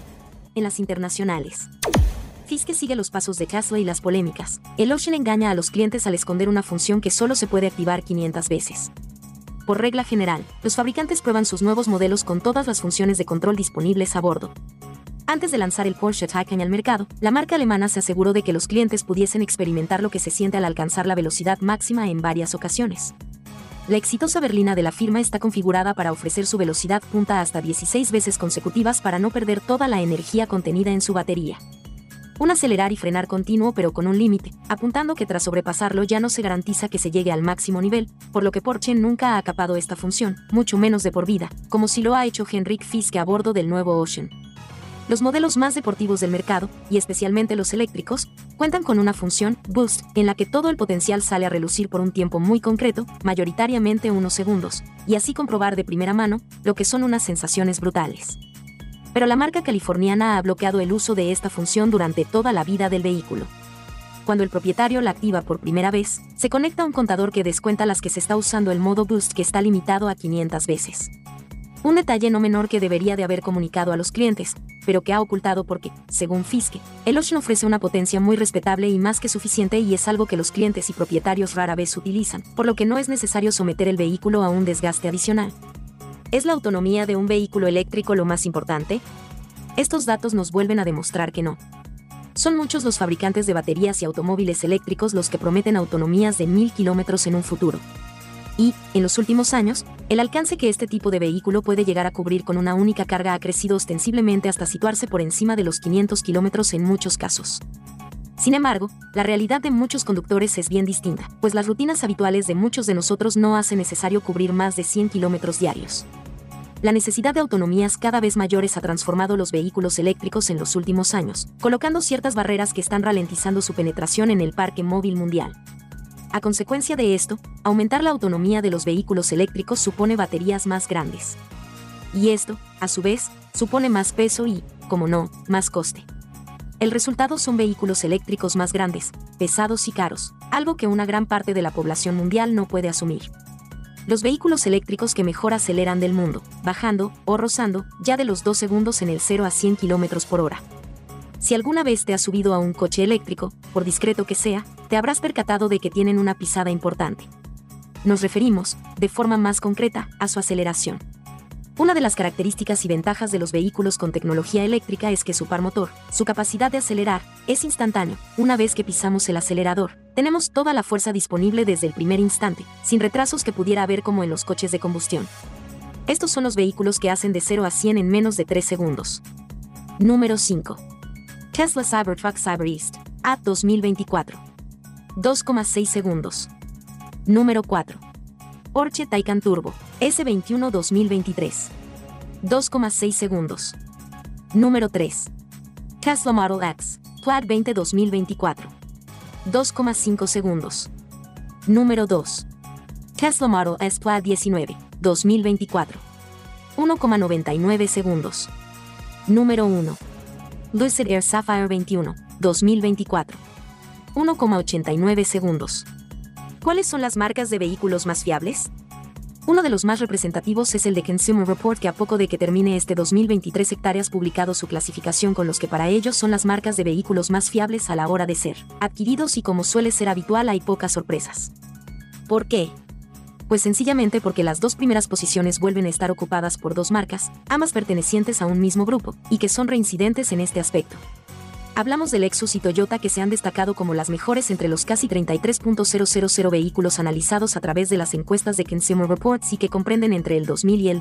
En las internacionales. Fisker sigue los pasos de Tesla y las polémicas. El Ocean engaña a los clientes al esconder una función que solo se puede activar 500 veces. Por regla general, los fabricantes prueban sus nuevos modelos con todas las funciones de control disponibles a bordo. Antes de lanzar el Porsche Taycan al mercado, la marca alemana se aseguró de que los clientes pudiesen experimentar lo que se siente al alcanzar la velocidad máxima en varias ocasiones. La exitosa berlina de la firma está configurada para ofrecer su velocidad punta hasta 16 veces consecutivas para no perder toda la energía contenida en su batería. Un acelerar y frenar continuo pero con un límite, apuntando que tras sobrepasarlo ya no se garantiza que se llegue al máximo nivel, por lo que Porsche nunca ha acapado esta función, mucho menos de por vida, como si lo ha hecho Henrik Fiske a bordo del nuevo Ocean. Los modelos más deportivos del mercado, y especialmente los eléctricos, cuentan con una función Boost, en la que todo el potencial sale a relucir por un tiempo muy concreto, mayoritariamente unos segundos, y así comprobar de primera mano lo que son unas sensaciones brutales. Pero la marca californiana ha bloqueado el uso de esta función durante toda la vida del vehículo. Cuando el propietario la activa por primera vez, se conecta a un contador que descuenta las que se está usando el modo Boost, que está limitado a 500 veces. Un detalle no menor que debería de haber comunicado a los clientes, pero que ha ocultado porque, según Fiske, el Ocean ofrece una potencia muy respetable y más que suficiente, y es algo que los clientes y propietarios rara vez utilizan, por lo que no es necesario someter el vehículo a un desgaste adicional. ¿Es la autonomía de un vehículo eléctrico lo más importante? Estos datos nos vuelven a demostrar que no. Son muchos los fabricantes de baterías y automóviles eléctricos los que prometen autonomías de 1000 kilómetros en un futuro. Y, en los últimos años, el alcance que este tipo de vehículo puede llegar a cubrir con una única carga ha crecido ostensiblemente hasta situarse por encima de los 500 kilómetros en muchos casos. Sin embargo, la realidad de muchos conductores es bien distinta, pues las rutinas habituales de muchos de nosotros no hacen necesario cubrir más de 100 kilómetros diarios. La necesidad de autonomías cada vez mayores ha transformado los vehículos eléctricos en los últimos años, colocando ciertas barreras que están ralentizando su penetración en el parque móvil mundial. A consecuencia de esto, aumentar la autonomía de los vehículos eléctricos supone baterías más grandes. Y esto, a su vez, supone más peso y, como no, más coste. El resultado son vehículos eléctricos más grandes, pesados y caros, algo que una gran parte de la población mundial no puede asumir. Los vehículos eléctricos que mejor aceleran del mundo, bajando o rozando ya de los 2 segundos en el 0 a 100 km por hora. Si alguna vez te has subido a un coche eléctrico, por discreto que sea, te habrás percatado de que tienen una pisada importante. Nos referimos, de forma más concreta, a su aceleración. Una de las características y ventajas de los vehículos con tecnología eléctrica es que su par motor, su capacidad de acelerar, es instantáneo. Una vez que pisamos el acelerador, tenemos toda la fuerza disponible desde el primer instante, sin retrasos que pudiera haber como en los coches de combustión. Estos son los vehículos que hacen de 0 a 100 en menos de 3 segundos. Número 5. Tesla Cybertruck CyberEast, A 2024. 2,6 segundos. Número 4. Porsche Taycan Turbo, S21 2023. 2,6 segundos. Número 3. Tesla Model X, Plaid 20 2024. 2,5 segundos. Número 2. Tesla Model S Plaid 19, 2024. 1,99 segundos. Número 1. Lucid Air Sapphire 21, 2024. 1,89 segundos. ¿Cuáles son las marcas de vehículos más fiables? Uno de los más representativos es el de Consumer Report, que a poco de que termine este 2023 hectáreas publicado su clasificación con los que para ellos son las marcas de vehículos más fiables a la hora de ser adquiridos, y como suele ser habitual hay pocas sorpresas. ¿Por qué? Pues sencillamente porque las 2 primeras posiciones vuelven a estar ocupadas por 2 marcas, ambas pertenecientes a un mismo grupo, y que son reincidentes en este aspecto. Hablamos de Lexus y Toyota, que se han destacado como las mejores entre los casi 33.000 vehículos analizados a través de las encuestas de Consumer Reports y que comprenden entre el 2000 y el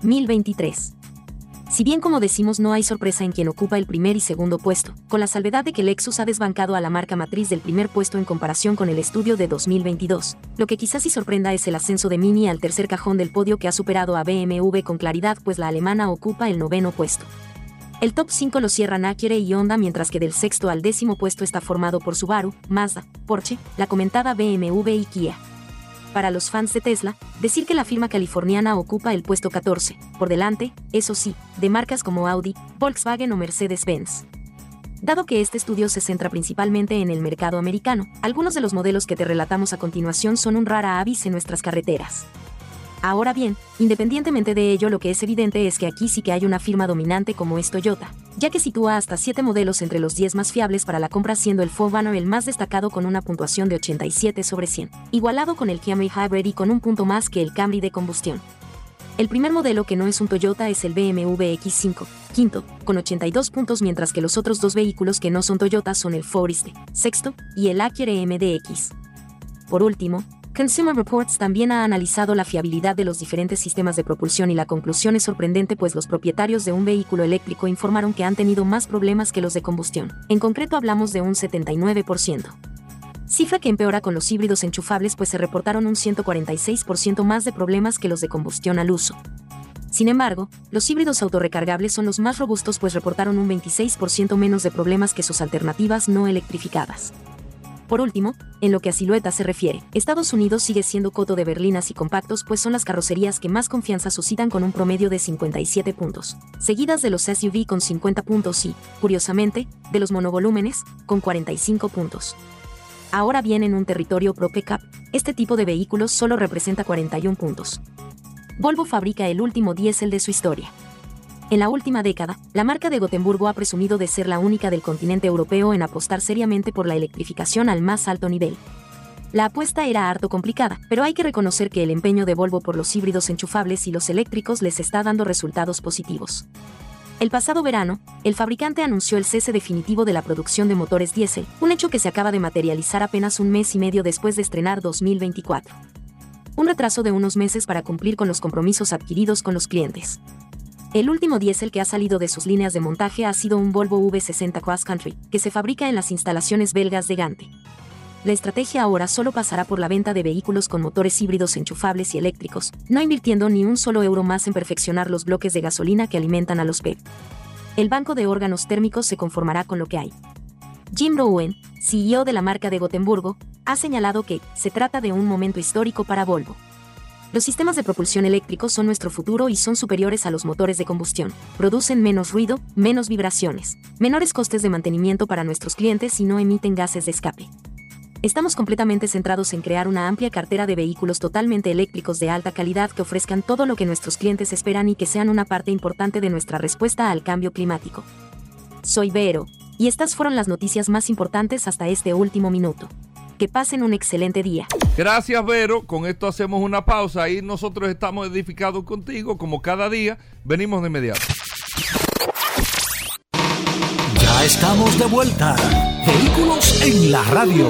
2023. Si bien, como decimos, no hay sorpresa en quien ocupa el primer y segundo puesto, con la salvedad de que Lexus ha desbancado a la marca matriz del primer puesto en comparación con el estudio de 2022, lo que quizás sí sorprenda es el ascenso de Mini al tercer cajón del podio, que ha superado a BMW con claridad, pues la alemana ocupa el 9º puesto. El top 5 lo cierran Acura y Honda, mientras que del 6º al 10º puesto está formado por Subaru, Mazda, Porsche, la comentada BMW y Kia. Para los fans de Tesla, decir que la firma californiana ocupa el puesto 14, por delante, eso sí, de marcas como Audi, Volkswagen o Mercedes-Benz. Dado que este estudio se centra principalmente en el mercado americano, algunos de los modelos que te relatamos a continuación son un rara avis en nuestras carreteras. Ahora bien, independientemente de ello, lo que es evidente es que aquí sí que hay una firma dominante como es Toyota, ya que sitúa hasta 7 modelos entre los 10 más fiables para la compra, siendo el 4Runner el más destacado con una puntuación de 87 sobre 100, igualado con el Camry Hybrid y con un punto más que el Camry de combustión. El primer modelo que no es un Toyota es el BMW X5, quinto, con 82 puntos, mientras que los otros 2 vehículos que no son Toyota son el Forester, sexto, y el Acura MDX. Por último, Consumer Reports también ha analizado la fiabilidad de los diferentes sistemas de propulsión y la conclusión es sorprendente, pues los propietarios de un vehículo eléctrico informaron que han tenido más problemas que los de combustión. En concreto hablamos de un 79%. Cifra que empeora con los híbridos enchufables, pues se reportaron un 146% más de problemas que los de combustión al uso. Sin embargo, los híbridos autorrecargables son los más robustos, pues reportaron un 26% menos de problemas que sus alternativas no electrificadas. Por último, en lo que a silueta se refiere, Estados Unidos sigue siendo coto de berlinas y compactos, pues son las carrocerías que más confianza suscitan con un promedio de 57 puntos, seguidas de los SUV con 50 puntos y, curiosamente, de los monovolúmenes, con 45 puntos. Ahora bien, en un territorio pro pickup, este tipo de vehículos solo representa 41 puntos. Volvo fabrica el último diésel de su historia. En la última década, la marca de Gotemburgo ha presumido de ser la única del continente europeo en apostar seriamente por la electrificación al más alto nivel. La apuesta era harto complicada, pero hay que reconocer que el empeño de Volvo por los híbridos enchufables y los eléctricos les está dando resultados positivos. El pasado verano, el fabricante anunció el cese definitivo de la producción de motores diésel, un hecho que se acaba de materializar apenas un mes y medio después de estrenar 2024. Un retraso de unos meses para cumplir con los compromisos adquiridos con los clientes. El último diésel que ha salido de sus líneas de montaje ha sido un Volvo V60 Cross Country, que se fabrica en las instalaciones belgas de Gante. La estrategia ahora solo pasará por la venta de vehículos con motores híbridos enchufables y eléctricos, no invirtiendo ni un solo euro más en perfeccionar los bloques de gasolina que alimentan a los PEV. El banco de órganos térmicos se conformará con lo que hay. Jim Rowan, CEO de la marca de Gotemburgo, ha señalado que se trata de un momento histórico para Volvo. Los sistemas de propulsión eléctricos son nuestro futuro y son superiores a los motores de combustión. Producen menos ruido, menos vibraciones, menores costes de mantenimiento para nuestros clientes y no emiten gases de escape. Estamos completamente centrados en crear una amplia cartera de vehículos totalmente eléctricos de alta calidad que ofrezcan todo lo que nuestros clientes esperan y que sean una parte importante de nuestra respuesta al cambio climático. Soy Vero, y estas fueron las noticias más importantes hasta este último minuto. Que pasen un excelente día. Gracias, Vero. Con esto hacemos una pausa y nosotros estamos edificados contigo como cada día. Venimos de inmediato. Ya estamos de vuelta. Vehículos en la radio.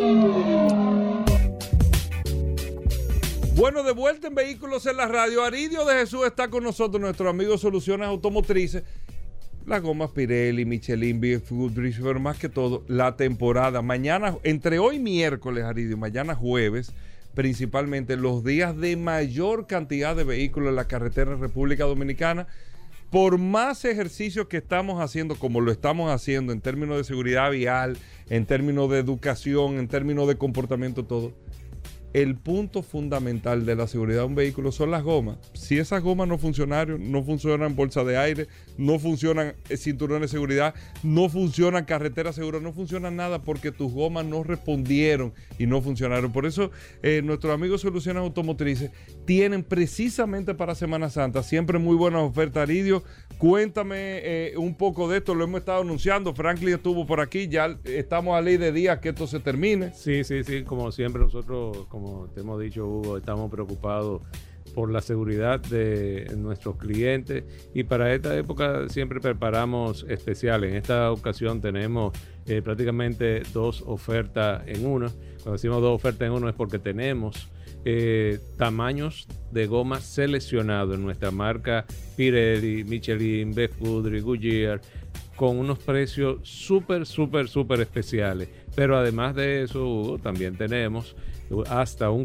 Bueno, de vuelta en Vehículos en la radio. Aridio de Jesús está con nosotros, nuestro amigo Soluciones Automotrices. Las gomas Pirelli, Michelin, BF pero más que todo, la temporada. Mañana, entre hoy miércoles, Aridio, mañana jueves, principalmente los días de mayor cantidad de vehículos en la carretera en República Dominicana. Por más ejercicios que estamos haciendo, como lo estamos haciendo en términos de seguridad vial, en términos de educación, en términos de comportamiento, todo, el punto fundamental de la seguridad de un vehículo son las gomas. Si esas gomas no funcionan bolsa de aire, no funcionan cinturones de seguridad, no funcionan carreteras seguras, no funcionan nada porque tus gomas no respondieron y no funcionaron. Por eso nuestros amigos Soluciones Automotrices tienen precisamente para Semana Santa siempre muy buenas ofertas. Aridio, cuéntame un poco de esto, lo hemos estado anunciando, Franklin estuvo por aquí, ya estamos a ley de días que esto se termine. Sí, como siempre nosotros, como te hemos dicho, Hugo, estamos preocupados por la seguridad de nuestros clientes y para esta época siempre preparamos especiales. En esta ocasión tenemos prácticamente dos ofertas en una. Cuando decimos dos ofertas en uno es porque tenemos tamaños de goma seleccionados en nuestra marca Pirelli, Michelin, BF Goodyear, con unos precios súper especiales. Pero además de eso, Hugo, también tenemos hasta un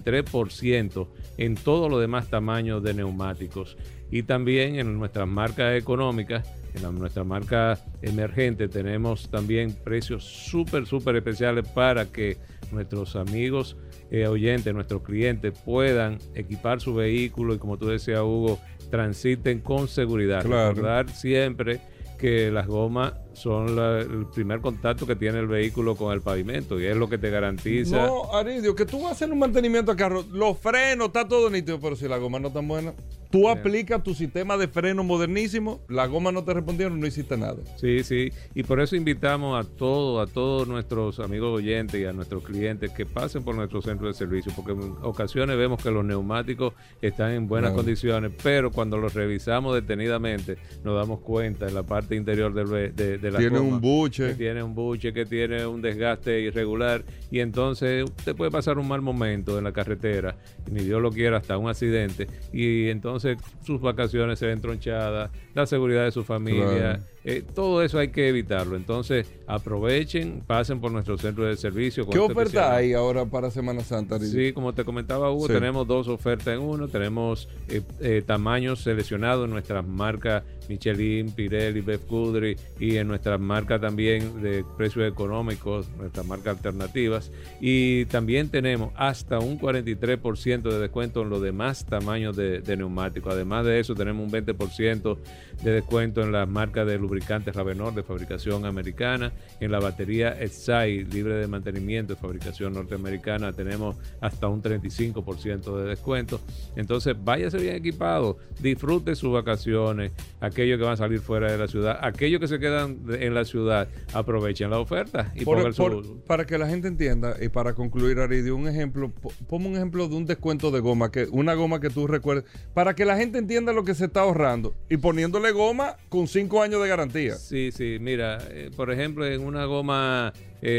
43% en todos los demás tamaños de neumáticos. Y también en nuestras marcas económicas, en nuestra marca emergente, tenemos también precios súper especiales para que nuestros amigos oyentes, nuestros clientes puedan equipar su vehículo y, como tú decías, Hugo, transiten con seguridad. Claro. Recordar siempre que las gomas son el primer contacto que tiene el vehículo con el pavimento y es lo que te garantiza. No, Aridio, que tú vas a hacer un mantenimiento al carro, los frenos, está todo nítido, pero si la goma no está buena, tú aplicas tu sistema de freno modernísimo, la goma no te respondieron, no hiciste nada. Sí, y por eso invitamos a todos nuestros amigos oyentes y a nuestros clientes que pasen por nuestro centro de servicio, porque en ocasiones vemos que los neumáticos están en buenas condiciones, pero cuando los revisamos detenidamente nos damos cuenta en la parte interior de la tiene goma, un buche, que tiene un desgaste irregular y entonces usted puede pasar un mal momento en la carretera, ni Dios lo quiera, hasta un accidente, y entonces sus vacaciones se ven tronchadas, la seguridad de su familia, todo eso hay que evitarlo. Entonces aprovechen, pasen por nuestro centro de servicio. ¿Qué oferta hay ahora para Semana Santa, Aridio? Sí, como te comentaba, Hugo, tenemos dos ofertas en uno. Tenemos tamaños seleccionados en nuestras marcas Michelin, Pirelli, BF Goodyear y en nuestras marcas también de precios económicos, nuestras marcas alternativas. Y también tenemos hasta un 43% de descuento en los demás tamaños de neumáticos. Además de eso, tenemos un 20% de descuento en las marcas de lubricantes Ravenor de fabricación americana. En la batería Exai, libre de mantenimiento de fabricación norteamericana, tenemos hasta un 35% de descuento. Entonces, váyase bien equipado, disfrute sus vacaciones. Aquellos que van a salir fuera de la ciudad, aquellos que se quedan en la ciudad, aprovechen la oferta y pongan para que la gente entienda y para concluir, Aridio, un ejemplo, ponme un ejemplo de un descuento de goma, una goma que tú recuerdes, para que la gente entienda lo que se está ahorrando y poniéndole goma con 5 años de garantía. Sí, mira, por ejemplo, en una goma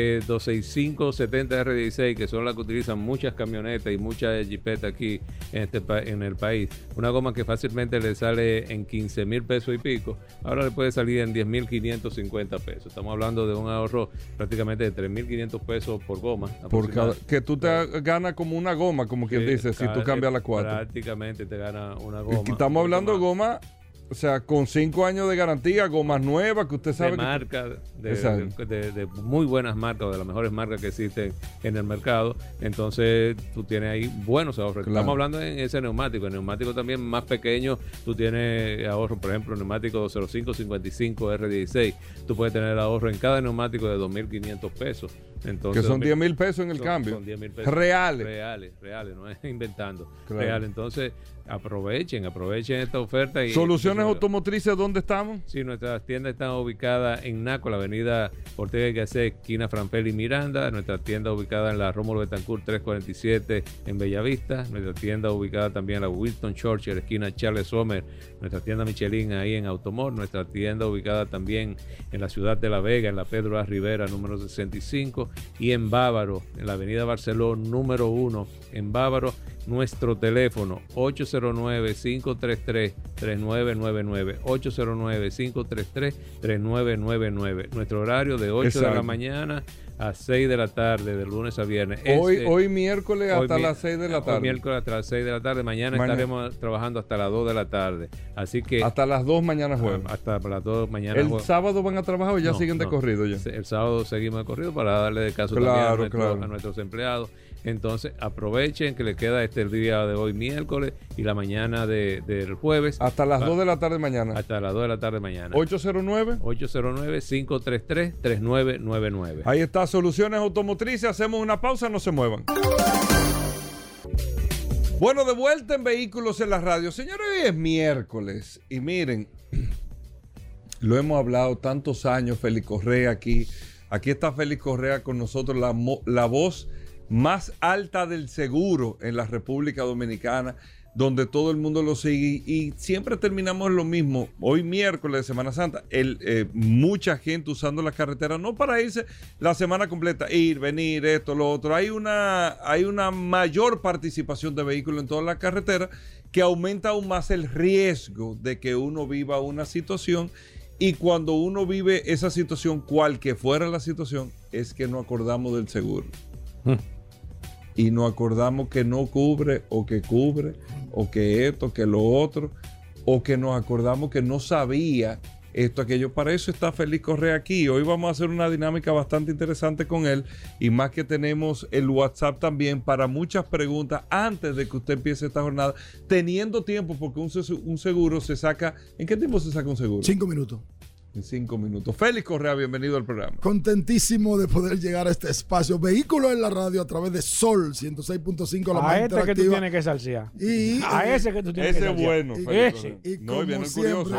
265 70 R16, que son las que utilizan muchas camionetas y muchas jipetas aquí en el país, una goma que fácilmente le sale en 15,000 pesos y pico, ahora le puede salir en 10,550 pesos. Estamos hablando de un ahorro prácticamente de 3,500 pesos por goma. Por cada, que tú te ganas como una goma, como quien dice, si tú cambias la 4. Prácticamente te gana una goma. Estamos hablando de goma O sea, con 5 años de garantía, gomas nuevas, que usted sabe de que... marca, de muy buenas marcas, de las mejores marcas que existen en el mercado. Entonces tú tienes ahí buenos ahorros. Claro. Estamos hablando en ese neumático. El neumático también más pequeño, tú tienes ahorro, por ejemplo, el neumático 205-55 R16. Tú puedes tener ahorro en cada neumático de 2.500 pesos. Entonces, que son 10,000 pesos en el cambio. Son 10,000 pesos. Reales, no es inventando. Claro. Reales. Entonces, aprovechen esta oferta. ¿Soluciones automotrices dónde estamos? Sí, nuestras tiendas están ubicadas en Naco, la avenida Ortega y Gasset, esquina Franfel y Miranda. Nuestra tienda ubicada en la Rómulo Betancourt 347 en Bellavista. Nuestra tienda ubicada también en la Winston Churchill, esquina Charles Sommer. Nuestra tienda Michelin ahí en Automor. Nuestra tienda ubicada también en la ciudad de La Vega, en la Pedro A. Rivera, número 65. Y en Bávaro, en la avenida Barceló, número 1, en Bávaro. Nuestro teléfono 809-533-3999, 809-533-3999. Nuestro horario de 8 de la mañana a 6 de la tarde, de lunes a viernes. Hoy miércoles hasta las 6 de la tarde. Hoy miércoles hasta las 6 de la tarde. Mañana estaremos trabajando hasta las 2 de la tarde. Así que... Hasta las 2 mañana jueves. Hasta las 2 mañana ¿El sábado van a trabajar o ya siguen de corrido ya? El sábado seguimos de corrido para darle de caso también a nuestros empleados. Entonces aprovechen que le queda el día de hoy miércoles y la mañana del jueves. Hasta las 2 de la tarde mañana. Hasta las 2 de la tarde mañana. 809-533-3999. Ahí está, Soluciones Automotrices. Hacemos una pausa, no se muevan. Bueno, de vuelta en Vehículos en la Radio. Señores, hoy es miércoles y miren, lo hemos hablado tantos años, Félix Correa aquí. Aquí está Félix Correa con nosotros, la voz más alta del seguro en la República Dominicana, donde todo el mundo lo sigue y siempre terminamos lo mismo. Hoy miércoles de Semana Santa, mucha gente usando la carretera, no para irse la semana completa, ir, venir, esto, lo otro. Hay una mayor participación de vehículos en toda la carretera que aumenta aún más el riesgo de que uno viva una situación. Y cuando uno vive esa situación, cual que fuera la situación, es que no acordamos del seguro. Y nos acordamos que no cubre, o que cubre, o que esto, que lo otro, o que nos acordamos que no sabía esto, aquello. Para eso está Félix Correa aquí. Hoy vamos a hacer una dinámica bastante interesante con él, y más que tenemos el WhatsApp también para muchas preguntas antes de que usted empiece esta jornada, teniendo tiempo, porque un seguro se saca. ¿En qué tiempo se saca un seguro? 5 minutos. En 5 minutos. Félix Correa, bienvenido al programa. Contentísimo de poder llegar a este espacio. Vehículos en la Radio a través de Sol 106.5, la más interactiva. Que tú tienes que salsear. A ese que tú tienes que salsear. Ese es bueno. Y no, como viene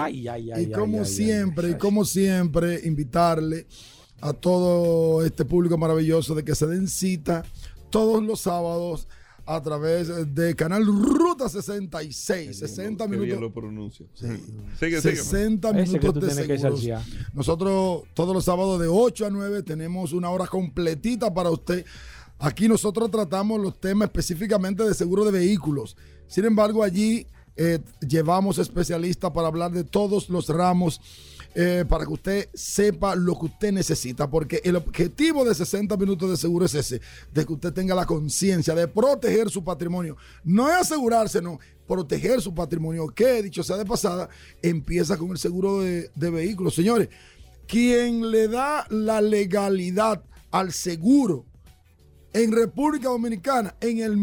siempre, como siempre, invitarle a todo este público maravilloso de que se den cita todos los sábados a través de Canal Ruta 66. 60 minutos. Bien lo pronuncio. Sí. Sigue. 60 minutos de seguros. Nosotros todos los sábados de 8 a 9 tenemos una hora completita para usted. Aquí nosotros tratamos los temas específicamente de seguro de vehículos. Sin embargo, allí llevamos especialistas para hablar de todos los ramos, para que usted sepa lo que usted necesita, porque el objetivo de 60 minutos de seguro es ese, de que usted tenga la conciencia de proteger su patrimonio. No es asegurarse, no, proteger su patrimonio, que dicho sea de pasada, empieza con el seguro de vehículos. Señores, quien le da la legalidad al seguro en República Dominicana en el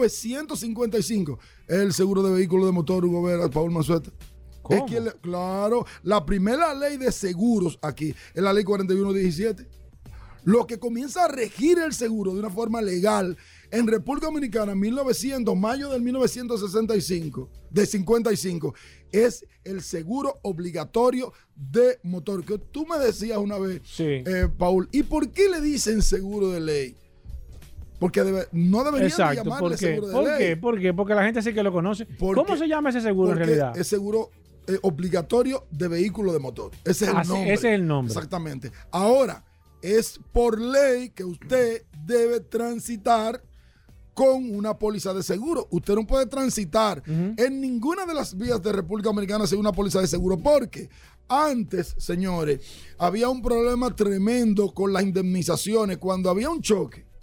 1955 es el seguro de vehículos de motor Hugo Vera, Paul Manzueta. ¿Cómo? Claro, la primera ley de seguros aquí es la ley 4117. Lo que comienza a regir el seguro de una forma legal en República Dominicana en mayo del 1965, de 55, es el seguro obligatorio de motor. Que tú me decías una vez, sí. Paul, ¿y por qué le dicen seguro de ley? Porque no deberían de llamarle seguro de ley. ¿Por qué? Porque la gente sí que lo conoce. ¿Cómo se llama ese seguro en realidad? Es seguro obligatorio de vehículo de motor. Ese es el nombre. Ese es el nombre. Exactamente. Ahora, es por ley que usted debe transitar con una póliza de seguro. Usted no puede transitar en ninguna de las vías de República Dominicana sin una póliza de seguro, porque antes, señores, había un problema tremendo con las indemnizaciones. Cuando había un choque,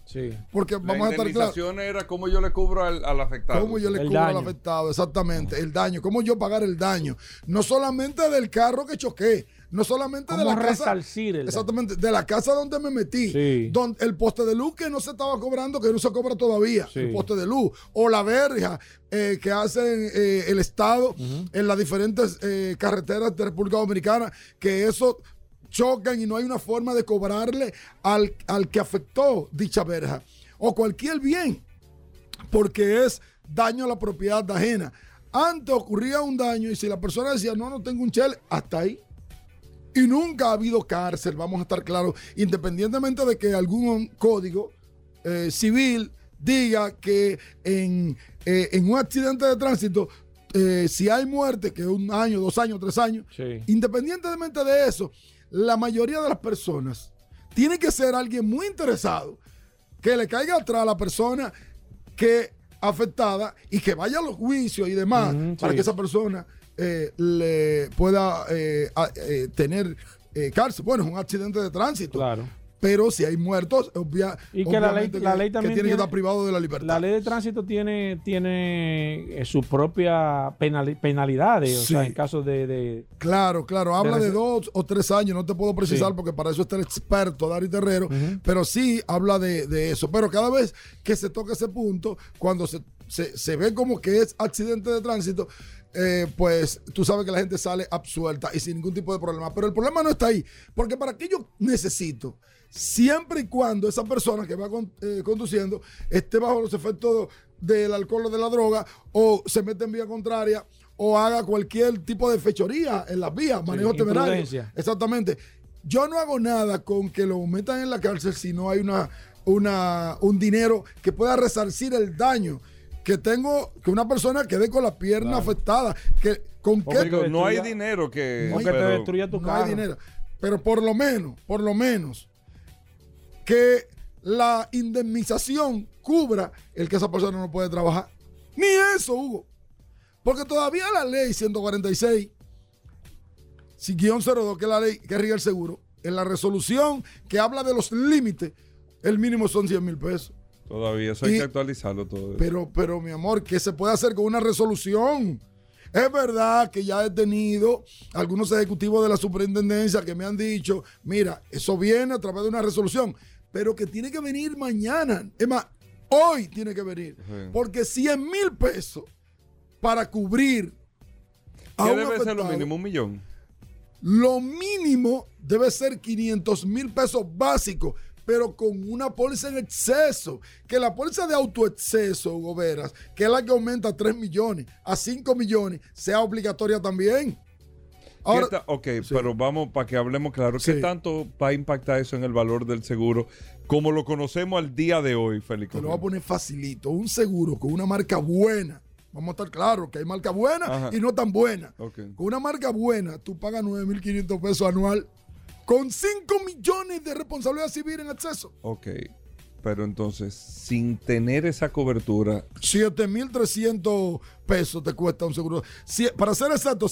Sí. Porque vamos a estar claros. La indemnización era cómo yo le cubro al afectado. Cómo yo le cubro al afectado, exactamente. El daño. Cómo yo pagar el daño. No solamente del carro que choqué. No solamente de la casa. Exactamente. De la casa donde me metí. Sí. Donde el poste de luz que no se estaba cobrando, que no se cobra todavía. Sí. El poste de luz. O la verja que hacen el Estado en las diferentes carreteras de República Dominicana. Que eso chocan y no hay una forma de cobrarle al que afectó dicha verja o cualquier bien, porque es daño a la propiedad ajena. Antes ocurría un daño y si la persona decía no tengo un chel, hasta ahí. Y nunca ha habido cárcel, vamos a estar claros, independientemente de que algún código civil diga que en un accidente de tránsito, si hay muerte, que es 1 año, 2 años, 3 años, sí. Independientemente de eso, la mayoría de las personas tiene que ser alguien muy interesado que le caiga atrás a la persona que afectada y que vaya a los juicios y demás para que esa persona le pueda tener cárcel. Bueno, es un accidente de tránsito. Claro. Pero si hay muertos, y que la ley también tiene que estar privado de la libertad. La ley de tránsito tiene su propia penalidades, sí. O sea, en caso de Claro, habla de 2 o 3 años, no te puedo precisar porque para eso está el experto Dari Terrero, pero sí habla de eso. Pero cada vez que se toca ese punto, cuando se ve como que es accidente de tránsito, pues tú sabes que la gente sale absuelta y sin ningún tipo de problema. Pero el problema no está ahí, porque para qué yo necesito, siempre y cuando esa persona que va conduciendo esté bajo los efectos del alcohol o de la droga, o se mete en vía contraria, o haga cualquier tipo de fechoría en las vías, manejo temerario. Exactamente. Yo no hago nada con que lo metan en la cárcel si no hay un dinero que pueda resarcir el daño que tengo, que una persona quede con la pierna afectada. No hay dinero que te destruya tu carro. No hay dinero. Pero por lo menos que la indemnización cubra el que esa persona no puede trabajar. Ni eso, Hugo. Porque todavía la ley 146, -02, que es la ley que rige el seguro, en la resolución que habla de los límites, el mínimo son 100,000 pesos. Todavía eso hay que actualizarlo todo. Pero mi amor, ¿qué se puede hacer con una resolución? Es verdad que ya he tenido algunos ejecutivos de la superintendencia que me han dicho, mira, eso viene a través de una resolución, pero que tiene que venir mañana. Es más, hoy tiene que venir. Porque 100,000 pesos para cubrir a ¿qué un debe afectado, ser lo mínimo? 1 millón. Lo mínimo debe ser 500,000 pesos básicos, pero con una póliza en exceso. Que la póliza de autoexceso, Hugo Veras, que es la que aumenta a 3 millones, a 5 millones, sea obligatoria también. Ahora, pero vamos para que hablemos claro. ¿Qué tanto va a impactar eso en el valor del seguro como lo conocemos al día de hoy, Félix? Te lo voy a poner facilito. Un seguro con una marca buena. Vamos a estar claros que hay marca buena y no tan buena. Con una marca buena, tú pagas 9,500 pesos anual con 5 millones de responsabilidad civil en exceso. Ok, pero entonces, sin tener esa cobertura, 7,300 pesos te cuesta un seguro. Para ser exacto,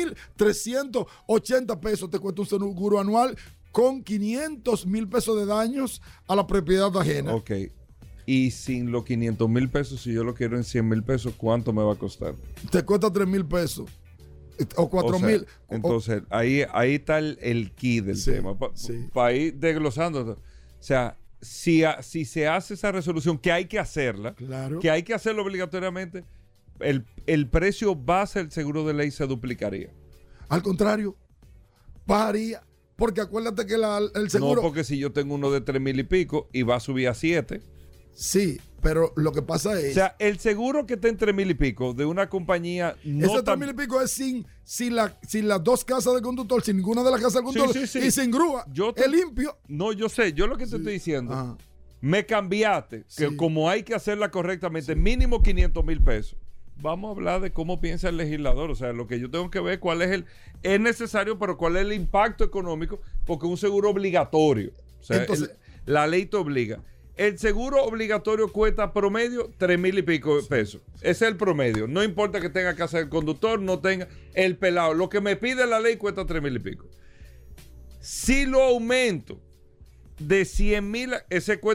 7,380 pesos te cuesta un seguro anual con 500,000 pesos de daños a la propiedad ajena. Ok, y sin los 500,000 pesos, si yo lo quiero en 100,000 pesos, ¿cuánto me va a costar? Te cuesta 3,000 pesos. O 4,000. Entonces, ahí está el key del tema. Para ir desglosando. O sea, si se hace esa resolución, que hay que hacerla, que hay que hacerlo obligatoriamente, el precio base del seguro de ley se duplicaría. Al contrario, bajaría. Porque acuérdate que el seguro... No, porque si yo tengo uno de 3,000 y pico y va a subir a 7. Sí, pero lo que pasa es... O sea, el seguro que está en 3,000 y pico de una compañía... Ese 3,000 y pico es sin las 2 casas del conductor, sin ninguna de las casas del conductor y sin grúa. Es limpio. No, yo sé. Yo lo que te estoy diciendo, me cambiaste, que como hay que hacerla correctamente, mínimo 500,000 pesos. Vamos a hablar de cómo piensa el legislador. O sea, lo que yo tengo que ver cuál es es necesario, pero cuál es el impacto económico, porque es un seguro obligatorio. O sea, entonces, la ley te obliga. El seguro obligatorio cuesta promedio 3,000 y pico pesos. Ese es el promedio. No importa que tenga casa del conductor, no tenga el pelado. Lo que me pide la ley cuesta 3,000 y pico. Si lo aumento de 100,000, ese cuesta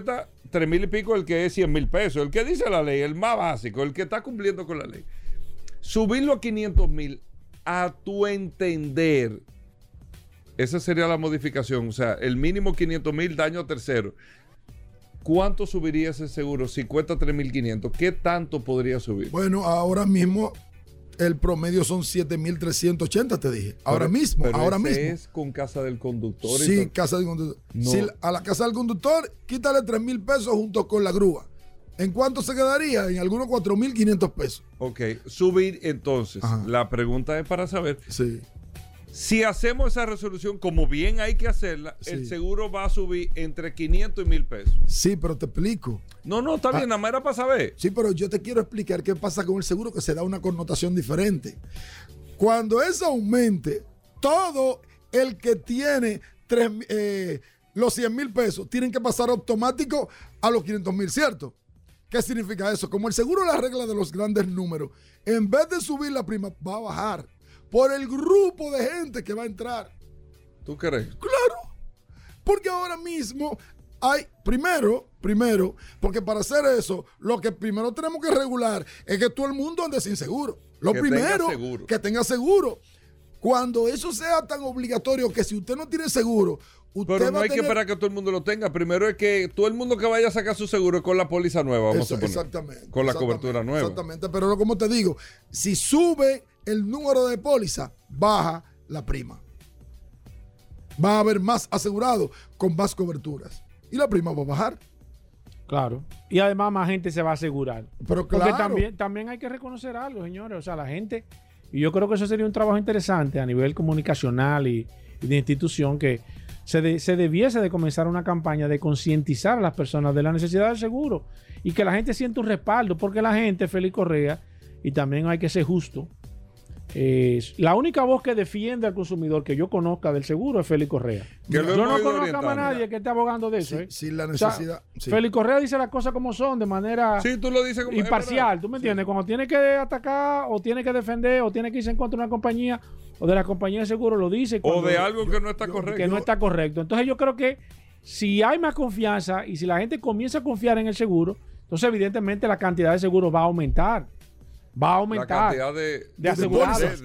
3,000 y pico el que es 100,000 pesos. El que dice la ley, el más básico, el que está cumpliendo con la ley. Subirlo a 500,000, a tu entender, esa sería la modificación. O sea, el mínimo 500,000, daño a tercero. ¿Cuánto subiría ese seguro si cuesta 3,500? ¿Qué tanto podría subir? Bueno, ahora mismo el promedio son 7,380, te dije. Ahora mismo. Es con casa del conductor. Sí, casa del conductor. No. Si a la casa del conductor, quítale 3,000 pesos junto con la grúa. ¿En cuánto se quedaría? En algunos 4,500 pesos. Ok, subir entonces. Ajá. La pregunta es para saber. Sí. Si hacemos esa resolución como bien hay que hacerla, Sí. el seguro va a subir entre 500 y 1,000 pesos. Sí, pero te explico. No, está bien, nada más era para saber. Sí, pero yo te quiero explicar qué pasa con el seguro, que se da una connotación diferente. Cuando eso aumente, todo el que tiene los 100,000 pesos tienen que pasar automático a los 500,000, ¿cierto? ¿Qué significa eso? Como el seguro es la regla de los grandes números, en vez de subir la prima, va a bajar por el grupo de gente que va a entrar. ¿Tú crees? Claro, porque ahora mismo hay, primero, porque para hacer eso, lo que primero tenemos que regular es que todo el mundo ande sin seguro. Lo Que primero, tenga seguro. que tenga seguro. Cuando eso sea tan obligatorio que si usted no tiene seguro, usted Pero no va hay a que tener... esperar que todo el mundo lo tenga. Primero es que todo el mundo que vaya a sacar su seguro con la póliza nueva, vamos a suponer. Exactamente. Con la exactamente, cobertura nueva. Exactamente, pero como te digo, si sube el número de póliza, baja la prima. Va a haber más asegurados con más coberturas. Y la prima va a bajar. Claro. Y además más gente se va a asegurar. Pero claro. Porque también hay que reconocer algo, señores. O sea, la gente, y yo creo que eso sería un trabajo interesante a nivel comunicacional y de institución, que se debiese de comenzar una campaña de concientizar a las personas de la necesidad del seguro y que la gente sienta un respaldo, porque la gente, Félix Correa, y también hay que ser justo, la única voz que defiende al consumidor que yo conozca del seguro es Félix Correa. Yo no conozco a nadie que esté abogando de eso. Sí, la necesidad. O sea, Félix Correa dice las cosas como son, de manera tú lo dices como imparcial. ¿Tú me entiendes? Cuando tiene que atacar o tiene que defender o tiene que irse en contra de una compañía o de la compañía de seguro, lo dice. O de algo que no está correcto. Que no está correcto. Entonces yo creo que si hay más confianza y si la gente comienza a confiar en el seguro, entonces evidentemente la cantidad de seguros va a aumentar. Va a aumentar. La cantidad de asegurados.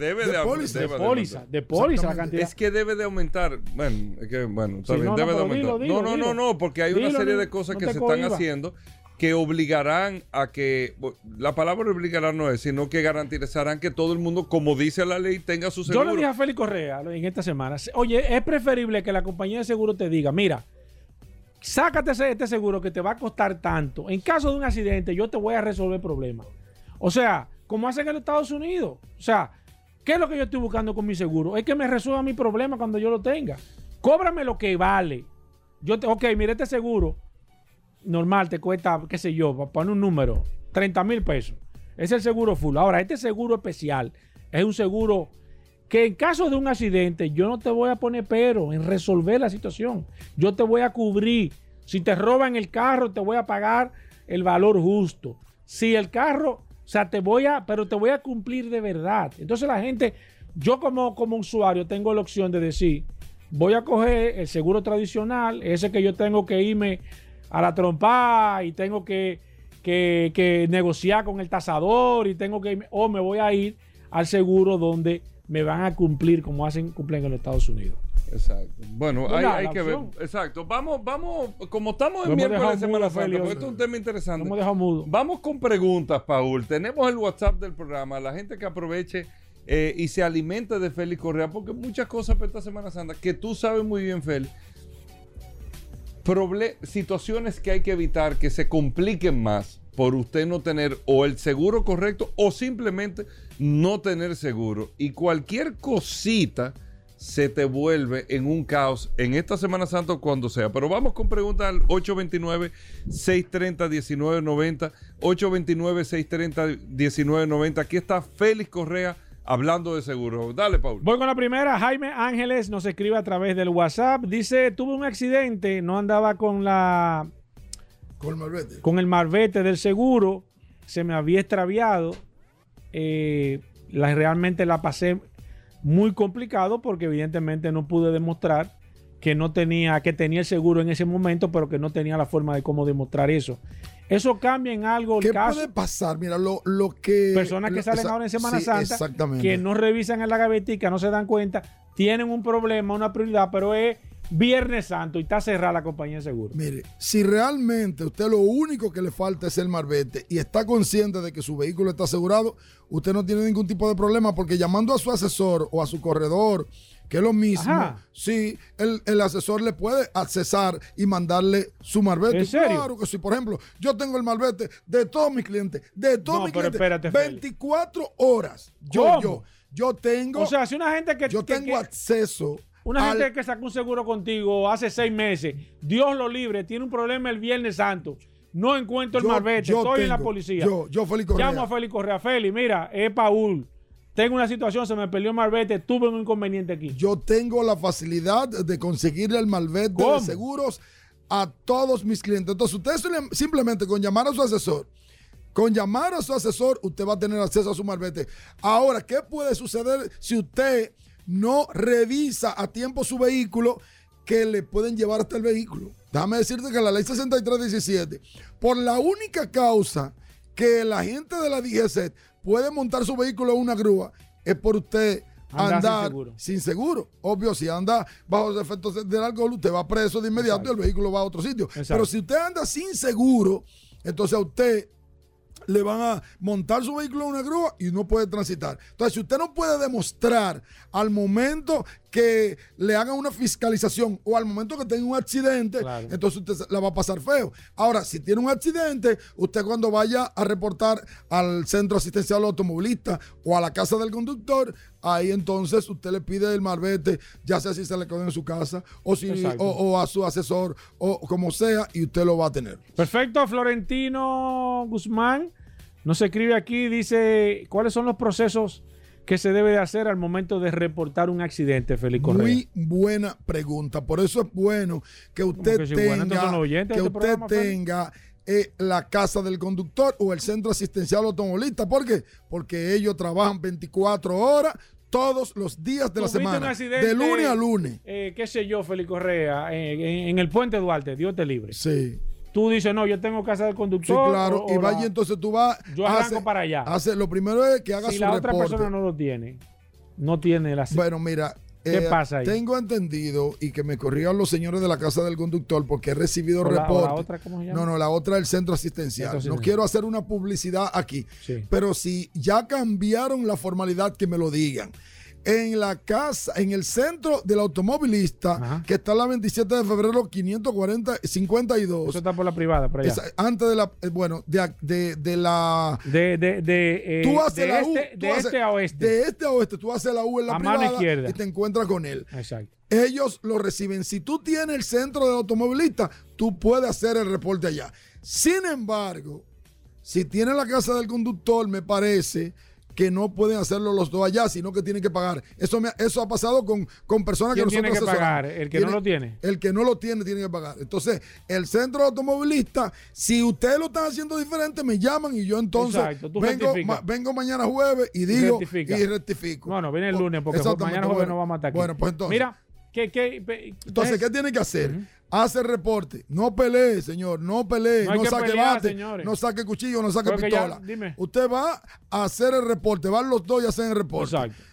De póliza la cantidad. Es que debe de aumentar. Bueno, es que, está Sí, bien, debe de aumentar. Dilo. Porque hay una serie de cosas que se están haciendo que obligarán a que, la palabra obligarán no es, sino que garantizarán que todo el mundo, como dice la ley, tenga su seguro. Yo le dije a Félix Correa en esta semana, oye, es preferible que la compañía de seguro te diga, mira, sácate este seguro que te va a costar tanto. En caso de un accidente, yo te voy a resolver el problema. O sea, como hacen en los Estados Unidos. O sea, ¿qué es lo que yo estoy buscando con mi seguro? Es que me resuelva mi problema cuando yo lo tenga. Cóbrame lo que vale. Ok, mire, este seguro normal te cuesta, qué sé yo, para poner un número, 30,000 pesos. Es el seguro full. Ahora, este seguro especial es un seguro que en caso de un accidente yo no te voy a poner pero en resolver la situación. Yo te voy a cubrir. Si te roban el carro, te voy a pagar el valor justo. Si el carro... O sea, te voy a cumplir de verdad. Entonces la gente, yo como usuario tengo la opción de decir, voy a coger el seguro tradicional, ese que yo tengo que irme a la trompa y tengo que negociar con el tasador y tengo que irme, o me voy a ir al seguro donde me van a cumplir como cumplen en los Estados Unidos. Exacto. Bueno, hay que ver. Exacto. Vamos, como estamos en miércoles de Semana Santa, porque esto es un tema interesante. No me dejo mudo. Vamos con preguntas, Paul. Tenemos el WhatsApp del programa. La gente que aproveche y se alimente de Félix Correa, porque muchas cosas para esta Semana Santa que tú sabes muy bien, Félix. Situaciones que hay que evitar que se compliquen más por usted no tener o el seguro correcto o simplemente no tener seguro. Y cualquier cosita se te vuelve en un caos en esta Semana Santa o cuando sea. Pero vamos con preguntas al 829-630-1990. 829-630-1990. Aquí está Félix Correa hablando de seguro. Dale, Paul. Voy con la primera. Jaime Ángeles nos escribe a través del WhatsApp. Dice, tuve un accidente, no andaba con el marbete del seguro. Se me había extraviado. Realmente la pasé muy complicado porque evidentemente no pude demostrar que tenía el seguro en ese momento, pero que no tenía la forma de cómo demostrar eso. Eso cambia en algo el ¿Qué caso. puede pasar? Mira, lo que... Personas que salen ahora en Semana Santa, que no revisan en la gavetica, no se dan cuenta, tienen un problema, una prioridad, pero es Viernes Santo y está cerrada la compañía de seguro. Mire, si realmente usted lo único que le falta es el marbete y está consciente de que su vehículo está asegurado, usted no tiene ningún tipo de problema, porque llamando a su asesor o a su corredor, que es lo mismo, sí, el asesor le puede accesar y mandarle su marbete. ¿En serio? Claro que sí. Por ejemplo, yo tengo el marbete de todos mis clientes, espérate, 24 horas. Yo tengo... O sea, si una gente que... Yo tengo acceso... Una gente que sacó un seguro contigo hace 6 meses, Dios lo libre, tiene un problema el Viernes Santo, no encuentro el marbete, estoy en la policía. Yo, Félix Correa. Llamo a Félix Correa. Félix, mira, es Paul. Tengo una situación, se me perdió el marbete, tuve un inconveniente aquí. Yo tengo la facilidad de conseguirle el marbete de seguros a todos mis clientes. Entonces, usted simplemente con llamar a su asesor, usted va a tener acceso a su marbete. Ahora, ¿qué puede suceder si usted no revisa a tiempo su vehículo, que le pueden llevar hasta el vehículo? Déjame decirte que la ley 6317, por la única causa que la gente de la DGC puede montar su vehículo en una grúa, es por usted andar sin seguro. Obvio, si anda bajo los efectos del alcohol, usted va preso de inmediato. Exacto. Y el vehículo va a otro sitio. Exacto. Pero si usted anda sin seguro, entonces a usted le van a montar su vehículo en una grúa y no puede transitar. Entonces, si usted no puede demostrar al momento que le hagan una fiscalización o al momento que tenga un accidente, claro, entonces usted la va a pasar feo. Ahora, si tiene un accidente, usted cuando vaya a reportar al centro asistencial automovilista o a la casa del conductor, ahí entonces usted le pide el marbete, ya sea si se le quedó en su casa o a su asesor o como sea, y usted lo va a tener. Perfecto. Florentino Guzmán nos escribe aquí, dice, ¿cuáles son los procesos que se debe de hacer al momento de reportar un accidente, Félix Correa? Muy buena pregunta. Por eso es bueno que usted tenga la casa del conductor o el centro asistencial automovilista. ¿Por qué? Porque ellos trabajan 24 horas todos los días de la semana, de lunes a lunes. ¿Qué sé yo, Félix Correa? En el Puente Duarte, Dios te libre. Sí. Tú dices, no, yo tengo casa del conductor. Sí, claro. Y vaya, entonces tú vas. Yo arranco para allá. Lo primero es que haga su reporte. Si la otra persona no lo tiene, no tiene la... Bueno, mira. ¿Qué pasa ahí? Tengo entendido, y que me corrieron los señores de la casa del conductor, porque he recibido reportes. ¿La otra cómo se llama? No, la otra es el centro asistencial. No quiero hacer una publicidad aquí. Sí. Pero si ya cambiaron la formalidad, que me lo digan. En la casa, en el centro del automovilista, ajá, que está en la 27 de febrero 540-52. Eso está por la privada, por allá. Antes de la, de la... tú haces la U. De este a oeste. De este a oeste, tú haces la U en la privada, mano izquierda, y te encuentras con él. Exacto. Ellos lo reciben. Si tú tienes el centro del automovilista, tú puedes hacer el reporte allá. Sin embargo, si tienes la casa del conductor, me parece que no pueden hacerlo los dos allá, sino que tienen que pagar. Eso ha pasado con personas que nosotros tiene que pagar? ¿El que no lo tiene? El que no lo tiene tiene que pagar. Entonces, el centro automovilista, si ustedes lo están haciendo diferente, me llaman y yo entonces vengo mañana jueves y digo y rectifico. Bueno, viene el lunes porque mañana jueves no vamos a estar aquí. Bueno, pues entonces. Mira, entonces, ¿qué tiene que hacer? Hace reporte. No pelee, señor. No pelee. No saque bate. Señores. No saque cuchillo. No saque pistola. Usted va a hacer el reporte. Van los dos y hacen el reporte. Exacto.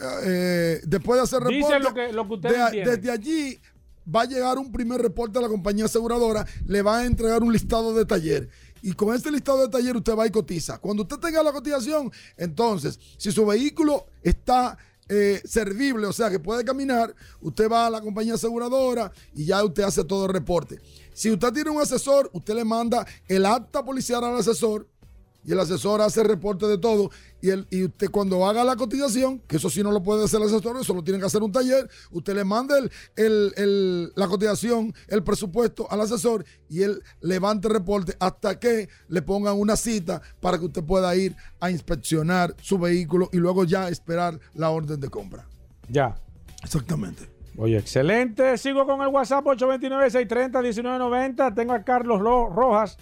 Después de hacer reporte, dice lo que usted desde allí va a llegar un primer reporte a la compañía aseguradora. Le va a entregar un listado de taller. Y con este listado de taller usted va y cotiza. Cuando usted tenga la cotización, entonces, si su vehículo está servible, o sea que puede caminar, usted va a la compañía aseguradora y ya usted hace todo el reporte. Si usted tiene un asesor, usted le manda el acta policial al asesor y el asesor hace el reporte de todo, y usted cuando haga la cotización, que eso sí no lo puede hacer el asesor, eso lo tiene que hacer un taller, usted le manda la cotización, el presupuesto al asesor y él levanta el reporte hasta que le pongan una cita para que usted pueda ir a inspeccionar su vehículo y luego ya esperar la orden de compra. Ya. Exactamente. Oye, excelente. Sigo con el WhatsApp 829-630-1990. Tengo a Carlos Rojas.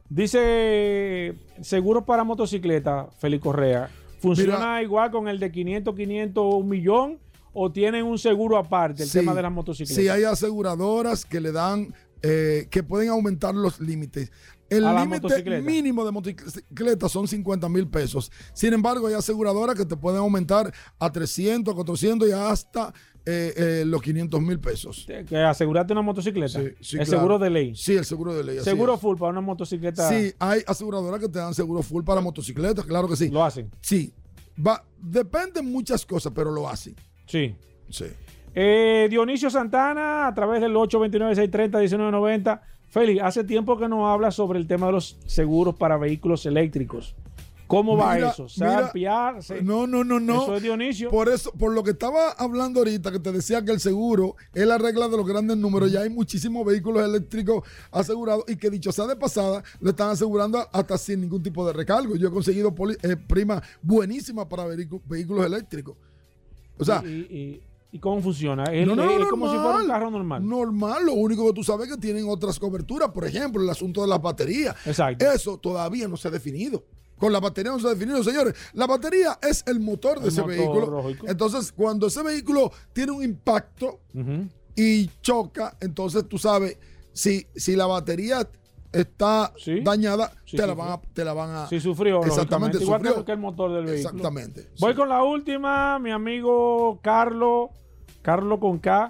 Dice, seguro para motocicleta, Félix Correa, ¿funciona igual con el de 500, 1 millón o tienen un seguro aparte, el tema de las motocicletas? Sí, hay aseguradoras que le dan, que pueden aumentar los límites. El límite mínimo de motocicletas son 50,000 pesos. Sin embargo, hay aseguradoras que te pueden aumentar a 300, 400 y hasta los 500,000 pesos. ¿Que asegurarte una motocicleta? Sí, ¿El claro. seguro de ley? Sí, el seguro de ley. ¿Seguro full para una motocicleta? Sí, hay aseguradoras que te dan seguro full para motocicletas, claro que sí. ¿Lo hacen? Sí. Depende de muchas cosas, pero lo hacen. Sí. Sí. Dionisio Santana, a través del 829-630-1990. Félix, hace tiempo que nos habla sobre el tema de los seguros para vehículos eléctricos. ¿Cómo va eso? ¿Se va a ampliar? No. Eso es Dionisio. Por lo que estaba hablando ahorita, que te decía que el seguro es la regla de los grandes números. Ya hay muchísimos vehículos eléctricos asegurados y que, dicho sea de pasada, lo están asegurando hasta sin ningún tipo de recargo. Yo he conseguido prima buenísima para vehículos eléctricos. O sea... ¿Y cómo funciona? Es como si fuera un carro normal. Normal, lo único que tú sabes es que tienen otras coberturas. Por ejemplo, el asunto de las baterías. Exacto. Eso todavía no se ha definido. Con la batería no se ha definido, señores. La batería es el motor de ese vehículo. Lógico. Entonces, cuando ese vehículo tiene un impacto y choca, entonces tú sabes, si la batería está dañada, te la van a... Si sufrió, exactamente, igual que el motor del vehículo. Exactamente. Voy con la última, mi amigo Carlos con K.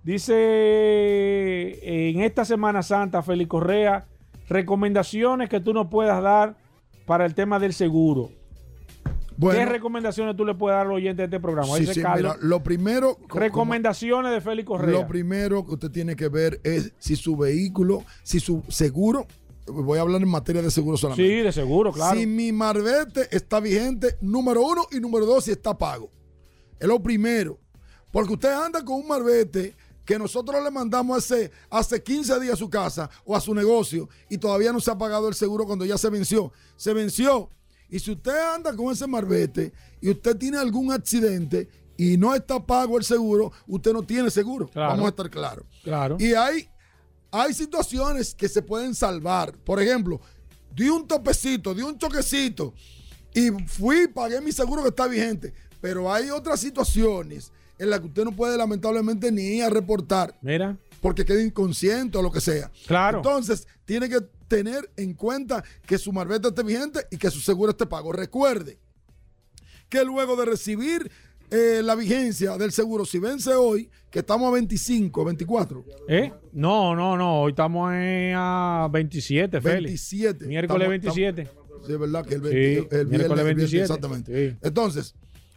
Dice, en esta Semana Santa, Félix Correa, recomendaciones que tú nos puedas dar para el tema del seguro. Bueno, ¿qué recomendaciones tú le puedes dar al oyente de este programa? Sí, Carlos, mira, lo primero... Recomendaciones de Félix Correa. Lo primero que usted tiene que ver es si su vehículo, si su seguro... Voy a hablar en materia de seguro solamente. Sí, de seguro, claro. Si mi marbete está vigente, número 1, y número 2, si está pago. Es lo primero. Porque usted anda con un marbete que nosotros le mandamos hace 15 días a su casa o a su negocio y todavía no se ha pagado el seguro cuando ya se venció. Se venció. Y si usted anda con ese marbete y usted tiene algún accidente y no está pago el seguro, usted no tiene seguro. Claro. Vamos a estar claros. Claro. Y hay situaciones que se pueden salvar. Por ejemplo, di un topecito, di un choquecito y fui y pagué mi seguro que está vigente. Pero hay otras situaciones en las que usted no puede lamentablemente ni ir a reportar. Mira. Porque queda inconsciente o lo que sea. Claro. Entonces, tiene que tener en cuenta que su marbete esté vigente y que su seguro esté pago. Recuerde que luego de recibir la vigencia del seguro, si vence hoy, que estamos a 25, 24. No, hoy estamos a 27, Félix. 27. Miércoles 27. Sí, es verdad que el miércoles 27. Exactamente. Sí. Entonces,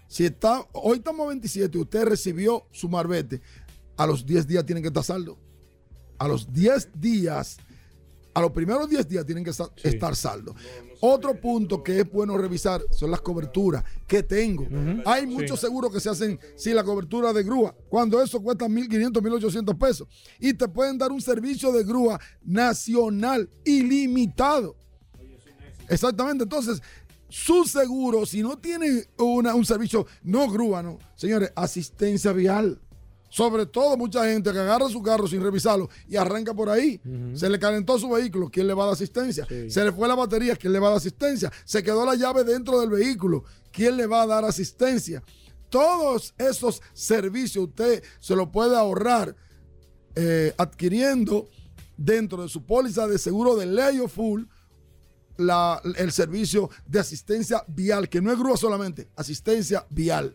hoy estamos a 27 y usted recibió su marbete, a los 10 días tienen que estar saldo. A los 10 días, a los primeros 10 días tienen que estar saldo. Otro punto que es bueno revisar son las coberturas que tengo. Hay muchos seguros que se hacen sin la cobertura de grúa, cuando eso cuesta 1,500, 1,800 pesos. Y te pueden dar un servicio de grúa nacional ilimitado. Exactamente. Entonces, su seguro, si no tiene un servicio, no grúa, no. Señores, asistencia vial. Sobre todo mucha gente que agarra su carro sin revisarlo y arranca por ahí. Se le calentó su vehículo, ¿quién le va a dar asistencia? Se le fue la batería, ¿quién le va a dar asistencia? Se quedó la llave dentro del vehículo, ¿quién le va a dar asistencia? Todos esos servicios usted se lo puede ahorrar adquiriendo dentro de su póliza de seguro de ley o full el servicio de asistencia vial, que no es grúa solamente, asistencia vial.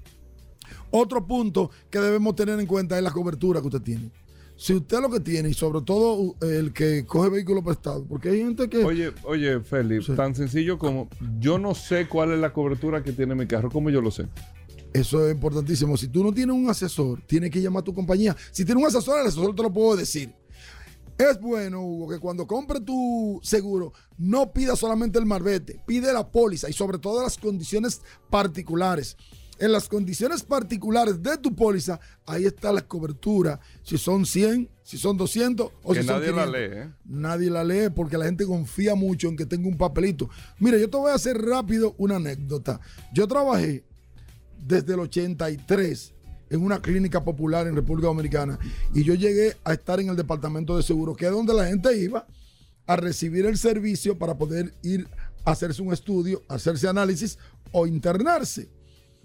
Otro punto que debemos tener en cuenta es la cobertura que usted tiene. Si usted lo que tiene, y sobre todo el que coge vehículo prestado, porque hay gente que... Oye, Félix, tan sencillo como yo no sé cuál es la cobertura que tiene mi carro, ¿cómo yo lo sé? Eso es importantísimo. Si tú no tienes un asesor, tienes que llamar a tu compañía. Si tienes un asesor, el asesor te lo puedo decir. Es bueno, Hugo, que cuando compre tu seguro, no pida solamente el marbete, pide la póliza y sobre todo las condiciones particulares. En las condiciones particulares de tu póliza, ahí está la cobertura. Si son 100, si son 200 o que si son 500. Nadie la lee, ¿eh? Nadie la lee porque la gente confía mucho en que tenga un papelito. Mira, yo te voy a hacer rápido una anécdota. Yo trabajé desde el 83 en una clínica popular en República Dominicana y yo llegué a estar en el departamento de seguros, que es donde la gente iba a recibir el servicio para poder ir a hacerse un estudio, hacerse análisis o internarse.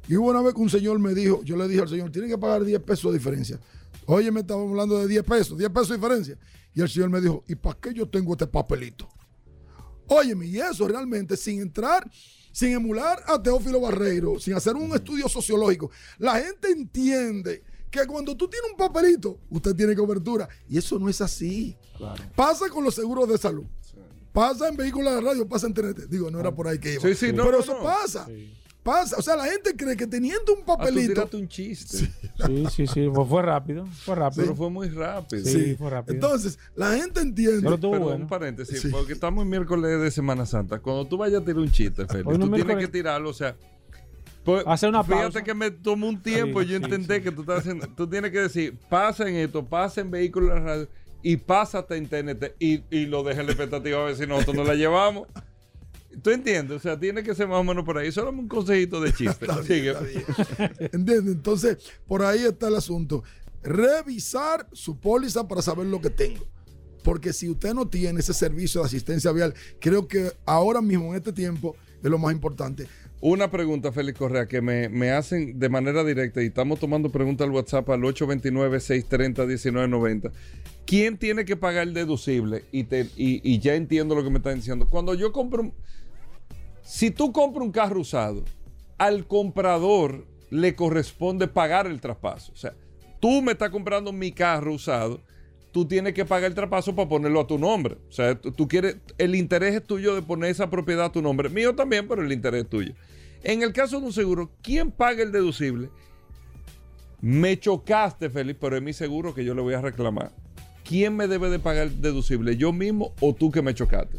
Y hubo una vez que un señor me dijo, yo le dije al señor, tiene que pagar 10 pesos de diferencia. Oye, me estaba hablando de 10 pesos de diferencia. Y el señor me dijo, ¿y para qué yo tengo este papelito? Óyeme, y eso realmente sin entrar, sin emular a Teófilo Barreiro, sin hacer un estudio sociológico, la gente entiende que cuando tú tienes un papelito, usted tiene cobertura. Y eso no es así. Claro. Pasa con los seguros de salud. Sí. Pasa en vehículos de radio, pasa en TNT. Digo, no era por ahí que iba. Sí, no, pero no, eso no. pasa. Sí. Pasa. O sea, la gente cree que teniendo un papelito. Tú tiraste un chiste. Sí. Fue rápido. Pero fue muy rápido. Sí, fue rápido. Entonces, la gente entiende. Pero un paréntesis, porque estamos en miércoles de Semana Santa. Cuando tú vayas a tirar un chiste, Félix, tú tienes que tirarlo, o sea. Pues, hace una pausa. Fíjate que me tomó un tiempo yo entendí que tú estás haciendo. Tú tienes que decir, pasa en esto, pasa en vehículos de radio y pásate en TNT y lo deja en la expectativa a ver si nosotros nos la llevamos. ¿Tú entiendes? O sea, tiene que ser más o menos por ahí. Solo un consejito de chiste. Está bien. ¿Entiendes? Entonces, por ahí está el asunto. Revisar su póliza para saber lo que tengo. Porque si usted no tiene ese servicio de asistencia vial, creo que ahora mismo, en este tiempo, es lo más importante. Una pregunta, Félix Correa, que me hacen de manera directa y estamos tomando preguntas al WhatsApp al 829-630-1990. ¿Quién tiene que pagar el deducible? Y ya entiendo lo que me están diciendo. Cuando yo compro... Si tú compras un carro usado, al comprador le corresponde pagar el traspaso. O sea, tú me estás comprando mi carro usado, tú tienes que pagar el traspaso para ponerlo a tu nombre. O sea, tú quieres, el interés es tuyo de poner esa propiedad a tu nombre. Mío también, pero el interés es tuyo. En el caso de un seguro, ¿quién paga el deducible? Me chocaste, Félix, pero es mi seguro que yo le voy a reclamar. ¿Quién me debe de pagar el deducible? ¿Yo mismo o tú que me chocaste?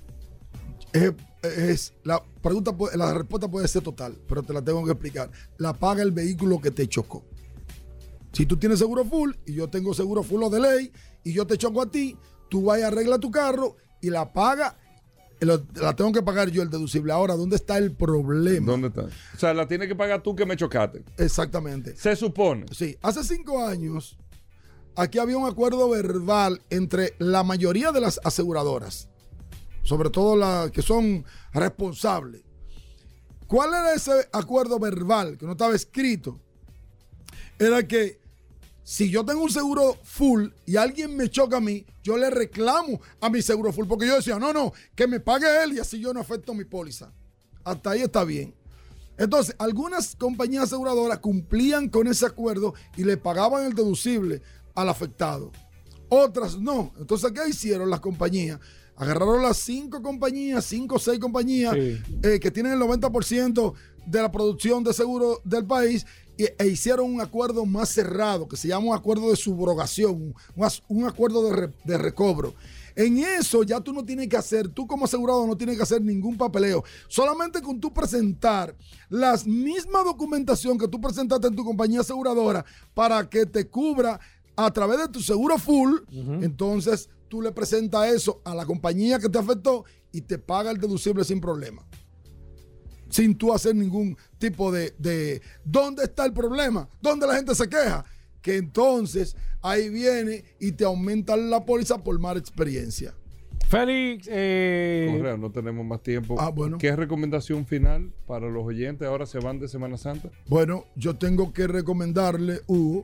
La respuesta puede ser total, pero te la tengo que explicar. La paga el vehículo que te chocó. Si tú tienes seguro full y yo tengo seguro full o de ley y yo te choco a ti, tú vas y arreglas tu carro y la paga, la tengo que pagar yo el deducible. Ahora, ¿dónde está el problema? ¿Dónde está? O sea, la tienes que pagar tú que me chocaste. Exactamente. Se supone. Sí, hace 5 años aquí había un acuerdo verbal entre la mayoría de las aseguradoras, sobre todo las que son responsables. ¿Cuál era ese acuerdo verbal que no estaba escrito? Era que si yo tengo un seguro full y alguien me choca a mí, yo le reclamo a mi seguro full, porque yo decía, no, que me pague él y así yo no afecto mi póliza. Hasta ahí está bien. Entonces, algunas compañías aseguradoras cumplían con ese acuerdo y le pagaban el deducible al afectado. Otras no. Entonces, ¿qué hicieron las compañías? Agarraron las 5 o 6 compañías que tienen el 90% de la producción de seguro del país e hicieron un acuerdo más cerrado que se llama un acuerdo de subrogación, un acuerdo de recobro. En eso ya tú no tienes que hacer, tú como asegurado no tienes que hacer ningún papeleo. Solamente con tú presentar la misma documentación que tú presentaste en tu compañía aseguradora para que te cubra a través de tu seguro full, entonces tú le presentas eso a la compañía que te afectó y te paga el deducible sin problema. Sin tú hacer ningún tipo de ¿dónde está el problema? ¿Dónde la gente se queja? Que entonces ahí viene y te aumentan la póliza por más experiencia. Félix, Correa, no tenemos más tiempo. Bueno. ¿Qué recomendación final para los oyentes? Ahora se van de Semana Santa. Bueno, yo tengo que recomendarle, Hugo,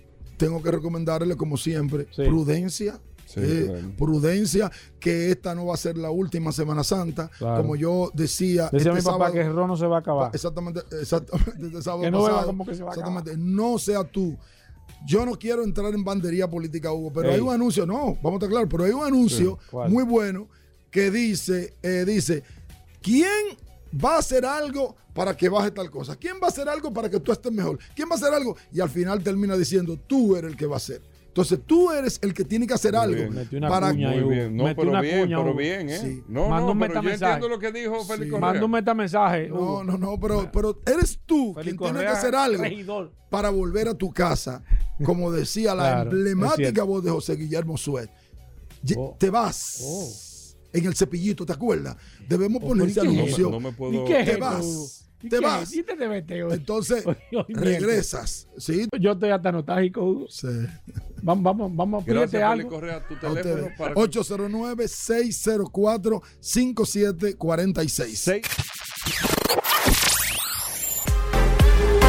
como siempre, prudencia. Sí, claro. Prudencia, que esta no va a ser la última Semana Santa. Claro. Como yo decía mi papá sábado, que el ron no se va a acabar. Exactamente. Este sábado que no pasado, vea como que se va a acabar. No sea tú. Yo no quiero entrar en bandería política, Hugo, pero hay un anuncio, vamos a estar claros, pero hay un anuncio muy bueno que dice, ¿quién va a hacer algo para que baje tal cosa? ¿Quién va a hacer algo para que tú estés mejor? ¿Quién va a hacer algo? Y al final termina diciendo, tú eres el que va a hacer. Entonces tú eres el que tiene que hacer algo para que... Muy bien, no, pero bien, ¿eh? Sí. No, pero yo entiendo lo que dijo Félix Correa. Manda un metamensaje. No, pero eres tú quien tiene que hacer algo para volver a tu casa, como decía la emblemática voz de José Guillermo Suet. Te vas en el cepillito, ¿te acuerdas? Debemos poner ese anuncio. No me puedo... Te vas. Te vas. Entonces, regresas. ¿Sí? Yo estoy hasta nostálgico, Hugo. Sí. Vamos, pídete algo. Correa, tu teléfono para 809-604-5746.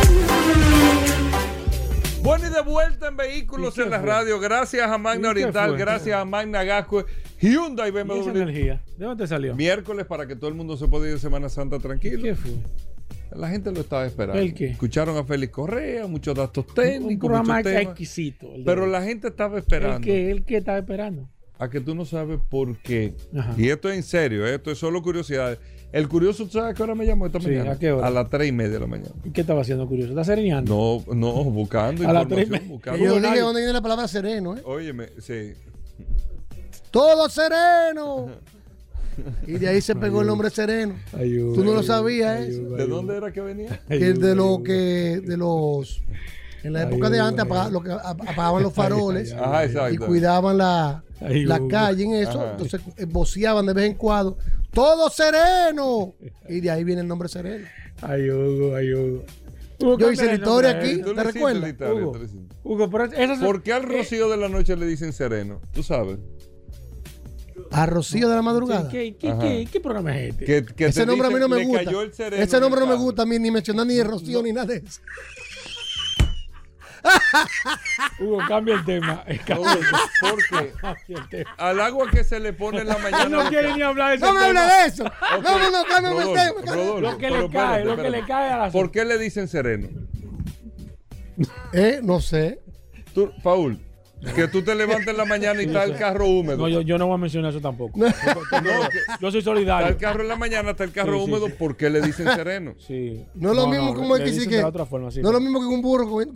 de vuelta en Vehículos en la Radio. Gracias a Magna Oriental, gracias a Magna Gasco, Hyundai, BMW. ¿Y esa energía? ¿De dónde salió? Miércoles para que todo el mundo se pueda ir de Semana Santa tranquilo. ¿Qué fue? La gente lo estaba esperando. ¿El qué? Escucharon a Félix Correa, muchos datos técnicos. Un programa muchos temas, exquisito. pero la gente estaba esperando. ¿El qué estaba esperando? A que tú no sabes por qué. Ajá. Y esto es en serio, esto es solo curiosidades. El curioso, ¿tú sabes a qué hora me llamó esta mañana? ¿A qué hora? A las 3:30 de la mañana. ¿Y qué estaba haciendo curioso? ¿Está sereñando? No, buscando a las información. 3:30. Buscando. Yo dije dónde viene la palabra sereno, ¿eh? Óyeme, sí. Todo sereno. Y de ahí se pegó el nombre sereno. Tú no lo sabías, ¿eh? ¿De dónde era que venía? Que de los en la época de antes apagaban los faroles y cuidaban la calle en eso. Ajá. Entonces voceaban de vez en cuando. ¡Todo sereno! Y de ahí viene el nombre sereno. Ay, Hugo. Yo hice la historia aquí, ¿te recuerdas? Hugo, pero ¿por qué al Rocío de la noche le dicen sereno? ¿Tú sabes? A Rocío de la madrugada. ¿Qué programa es este? Que ese nombre a mí no me gusta. Ese nombre no me gusta a mí, ni mencionar ni de Rocío ni nada de eso. Hugo, cambia el tema. ¿Por qué? Al agua que se le pone en la mañana. No quiere ni hablar de eso. No me hable de eso. Okay. No, cámbiame el tema. Lo que le cae a la. ¿Por qué le dicen sereno? No sé. Tú, Paul, que tú te levantes en la mañana y está el carro húmedo. No, yo no voy a mencionar eso tampoco. Yo soy solidario. Está el carro en la mañana, está el carro húmedo. ¿Por qué le dicen sereno? Sí. No es lo mismo como el que dice que. No es lo mismo que un burro con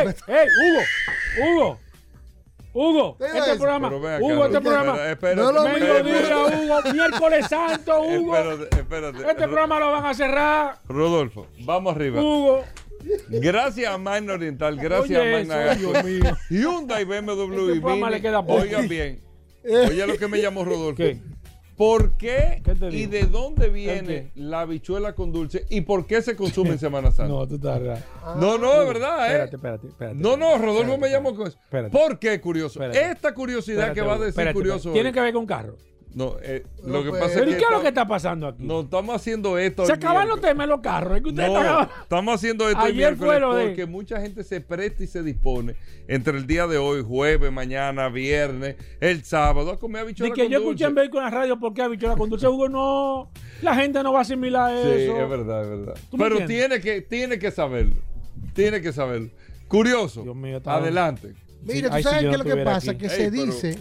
Hugo, este programa. Hugo, este programa. No lo mismo. Hugo, miércoles santo, Hugo. Espérate. Este programa lo van a cerrar. Rodolfo, vamos arriba. Hugo. Gracias a Magna Oriental, gracias a Magna Gasco, Hyundai, BMW y Mini. Oigan bien. Oye lo que me llamó Rodolfo. ¿Qué? ¿Por qué y de dónde viene la habichuela con dulce y por qué se consume en Semana Santa? No, tú estás raro. No, es verdad, Espérate. No, Rodolfo me llamó con eso. ¿Por qué curioso? Esta curiosidad que va a decir curioso. Tiene que ver con carro. No, lo que pasa es que. ¿Y qué es lo que está pasando aquí? No, estamos haciendo esto. Se acaban los temas en los carros. ¿Es que estamos haciendo esto ayer fue lo de. Porque mucha gente se presta y se dispone entre el día de hoy, jueves, mañana, viernes, el sábado, a comer habichuela con dulce. Y que yo escuché en Vehículos en la radio, ¿por qué habichuela con dulce? Hugo, no. La gente no va a asimilar eso. Sí, es verdad. Pero tiene que saberlo. Tiene que saberlo. Curioso. Dios mío, adelante. Mira, tú sabes qué es lo que pasa, que se dice.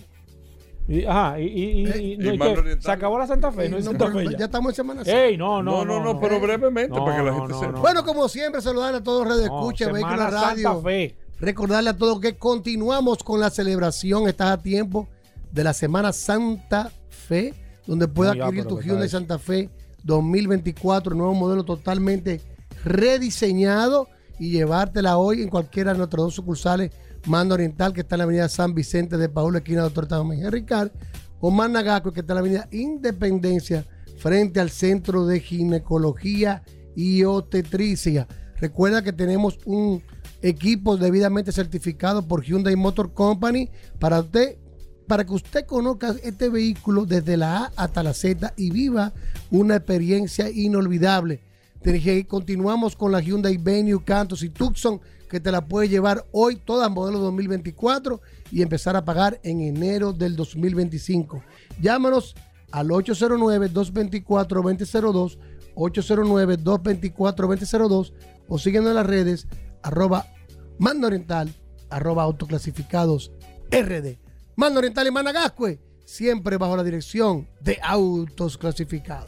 Se acabó la Santa Fe, ya estamos en Semana Santa. No, pero brevemente para que la gente sepa. Bueno, como siempre, saludarle a todos los Radio Escucha, Vehículos Radio. Recordarle a todos que continuamos con la celebración. Estás a tiempo de la Semana Santa Fe, donde puedes adquirir tu Hyundai Santa Fe 2024, nuevo modelo totalmente rediseñado, y llevártela hoy en cualquiera de nuestras dos sucursales, Magna Oriental, que está en la avenida San Vicente de Paúl, esquina Dr. Tomás Ricard, o Magna Gasco, que está en la avenida Independencia, frente al Centro de Ginecología y Obstetricia. Recuerda que tenemos un equipo debidamente certificado por Hyundai Motor Company para que usted conozca este vehículo desde la A hasta la Z y viva una experiencia inolvidable. Continuamos con la Hyundai Venue, Cantos y Tucson, que te la puedes llevar hoy, todas modelo 2024, y empezar a pagar en enero del 2025. Llámanos al 809-224-2002, 809-224-2002, o síguenos en las redes, @Magna Oriental, @Autoclasificados RD. Magna Oriental y Magna Gasco, siempre bajo la dirección de Autos Clasificados.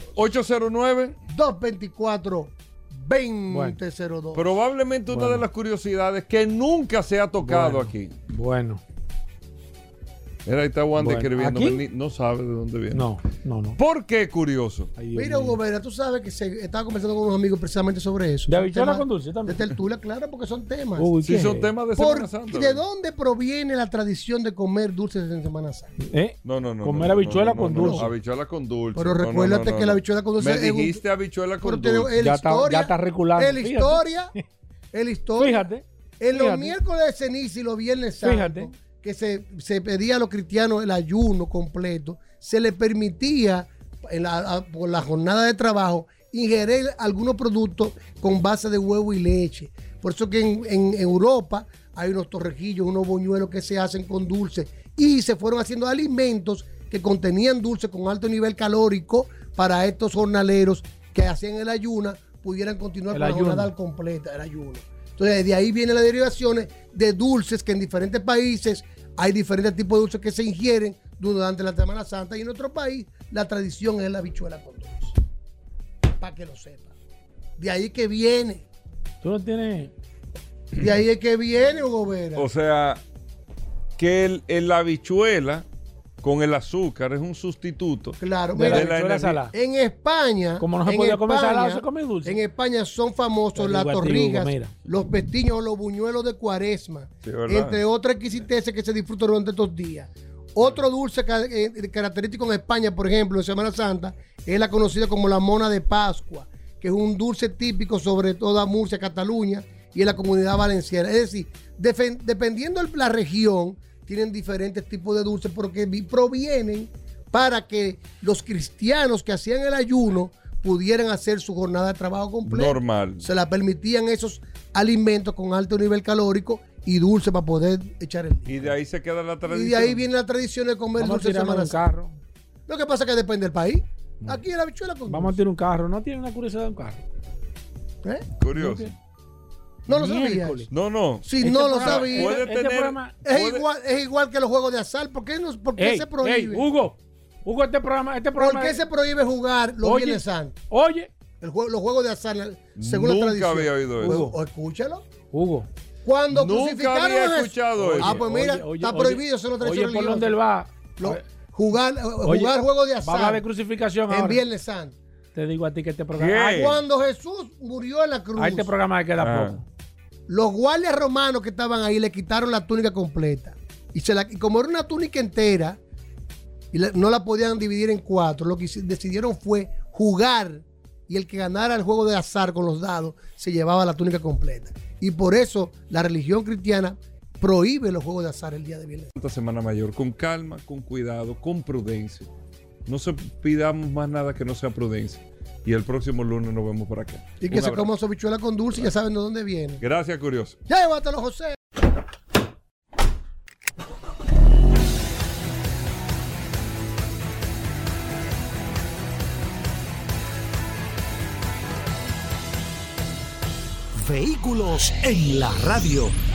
809-224-2002. Probablemente una de las curiosidades que nunca se ha tocado aquí. Bueno. Mira, ahí está Wanda escribiendo. No sabe de dónde viene. No. ¿Por qué curioso? Mira, Hugo Vera, tú sabes que estaba conversando con unos amigos precisamente sobre eso. ¿De habichuela con dulce también? De tertulia, claro, porque son temas. Sí, son temas de Semana Santa. ¿De dónde proviene la tradición de comer dulces en Semana Santa? No. Comer habichuela con dulce. Habichuela con dulce. Pero recuérdate que la habichuela con dulce. Me dijiste habichuela con dulce. Ya está reculando. El historia. Fíjate. En los miércoles de ceniza y los viernes santos, que se pedía a los cristianos el ayuno completo, se les permitía por la jornada de trabajo ingerir algunos productos con base de huevo y leche. Por eso que en Europa hay unos torrejillos, unos buñuelos que se hacen con dulce y se fueron haciendo alimentos que contenían dulce con alto nivel calórico para estos jornaleros que hacían el ayuno, pudieran continuar con la jornada completa, el ayuno. Entonces, de ahí vienen las derivaciones de dulces que en diferentes países hay diferentes tipos de dulces que se ingieren durante la Semana Santa y en nuestro país la tradición es la habichuela con dulce. Para que lo sepa. De ahí que viene. Tú no tienes... De ahí es que viene, Hugo Vera. O sea, que la habichuela con el azúcar es un sustituto. Claro, de mira, la habichuela salada. En España, como no se podía comer salado, se come dulce. En España son famosos las torrijas, los pestiños o los buñuelos de Cuaresma, sí, entre otras exquisiteces que se disfrutan durante estos días. Otro dulce característico en España, por ejemplo, en Semana Santa, es la conocida como la mona de Pascua, que es un dulce típico sobre toda Murcia, Cataluña y en la comunidad valenciana. Es decir, dependiendo de la región, tienen diferentes tipos de dulces porque provienen para que los cristianos que hacían el ayuno pudieran hacer su jornada de trabajo completa. Normal. Se la permitían esos alimentos con alto nivel calórico y dulce para poder echar el día. Y de ahí se queda la tradición. Y de ahí viene la tradición de comer dulce en Semana Santa. Lo que pasa es que depende del país. Aquí es la habichuela con Vamos a tirar un carro. ¿No tiene una curiosidad de un carro? Curioso. No lo sabía. No. Si no lo sabía. Puede tener, es igual que los juegos de azar. ¿Por qué se prohíbe? Hugo, este programa ¿Por qué se prohíbe jugar los Viernes Santos? Oye. Los juegos de azar, según la tradición. Nunca había oído eso. Hugo, escúchalo. Hugo. Cuando nunca crucificaron había escuchado eso. Ah, pues mira, está prohibido. Eso no tradición religiosa. ¿Por dónde él va? Jugar juegos de azar. Va a hablar de crucificación en ahora. Viernes Santo. Te digo a ti que este programa... Cuando Jesús murió en la cruz. A este programa le queda poco. Los guardias romanos que estaban ahí le quitaron la túnica completa. Y como era una túnica entera, y no la podían dividir en 4, lo que decidieron fue jugar. Y el que ganara el juego de azar con los dados se llevaba la túnica completa. Y por eso la religión cristiana prohíbe los juegos de azar el día de Viernes. Esta Semana Mayor, con calma, con cuidado, con prudencia. No se pidamos más nada que no sea prudencia. Y el próximo lunes nos vemos por acá. Y que se coma su habichuela con dulce y ya saben de dónde viene. Gracias, curioso. Ya llévatelo, José. Vehículos en la radio.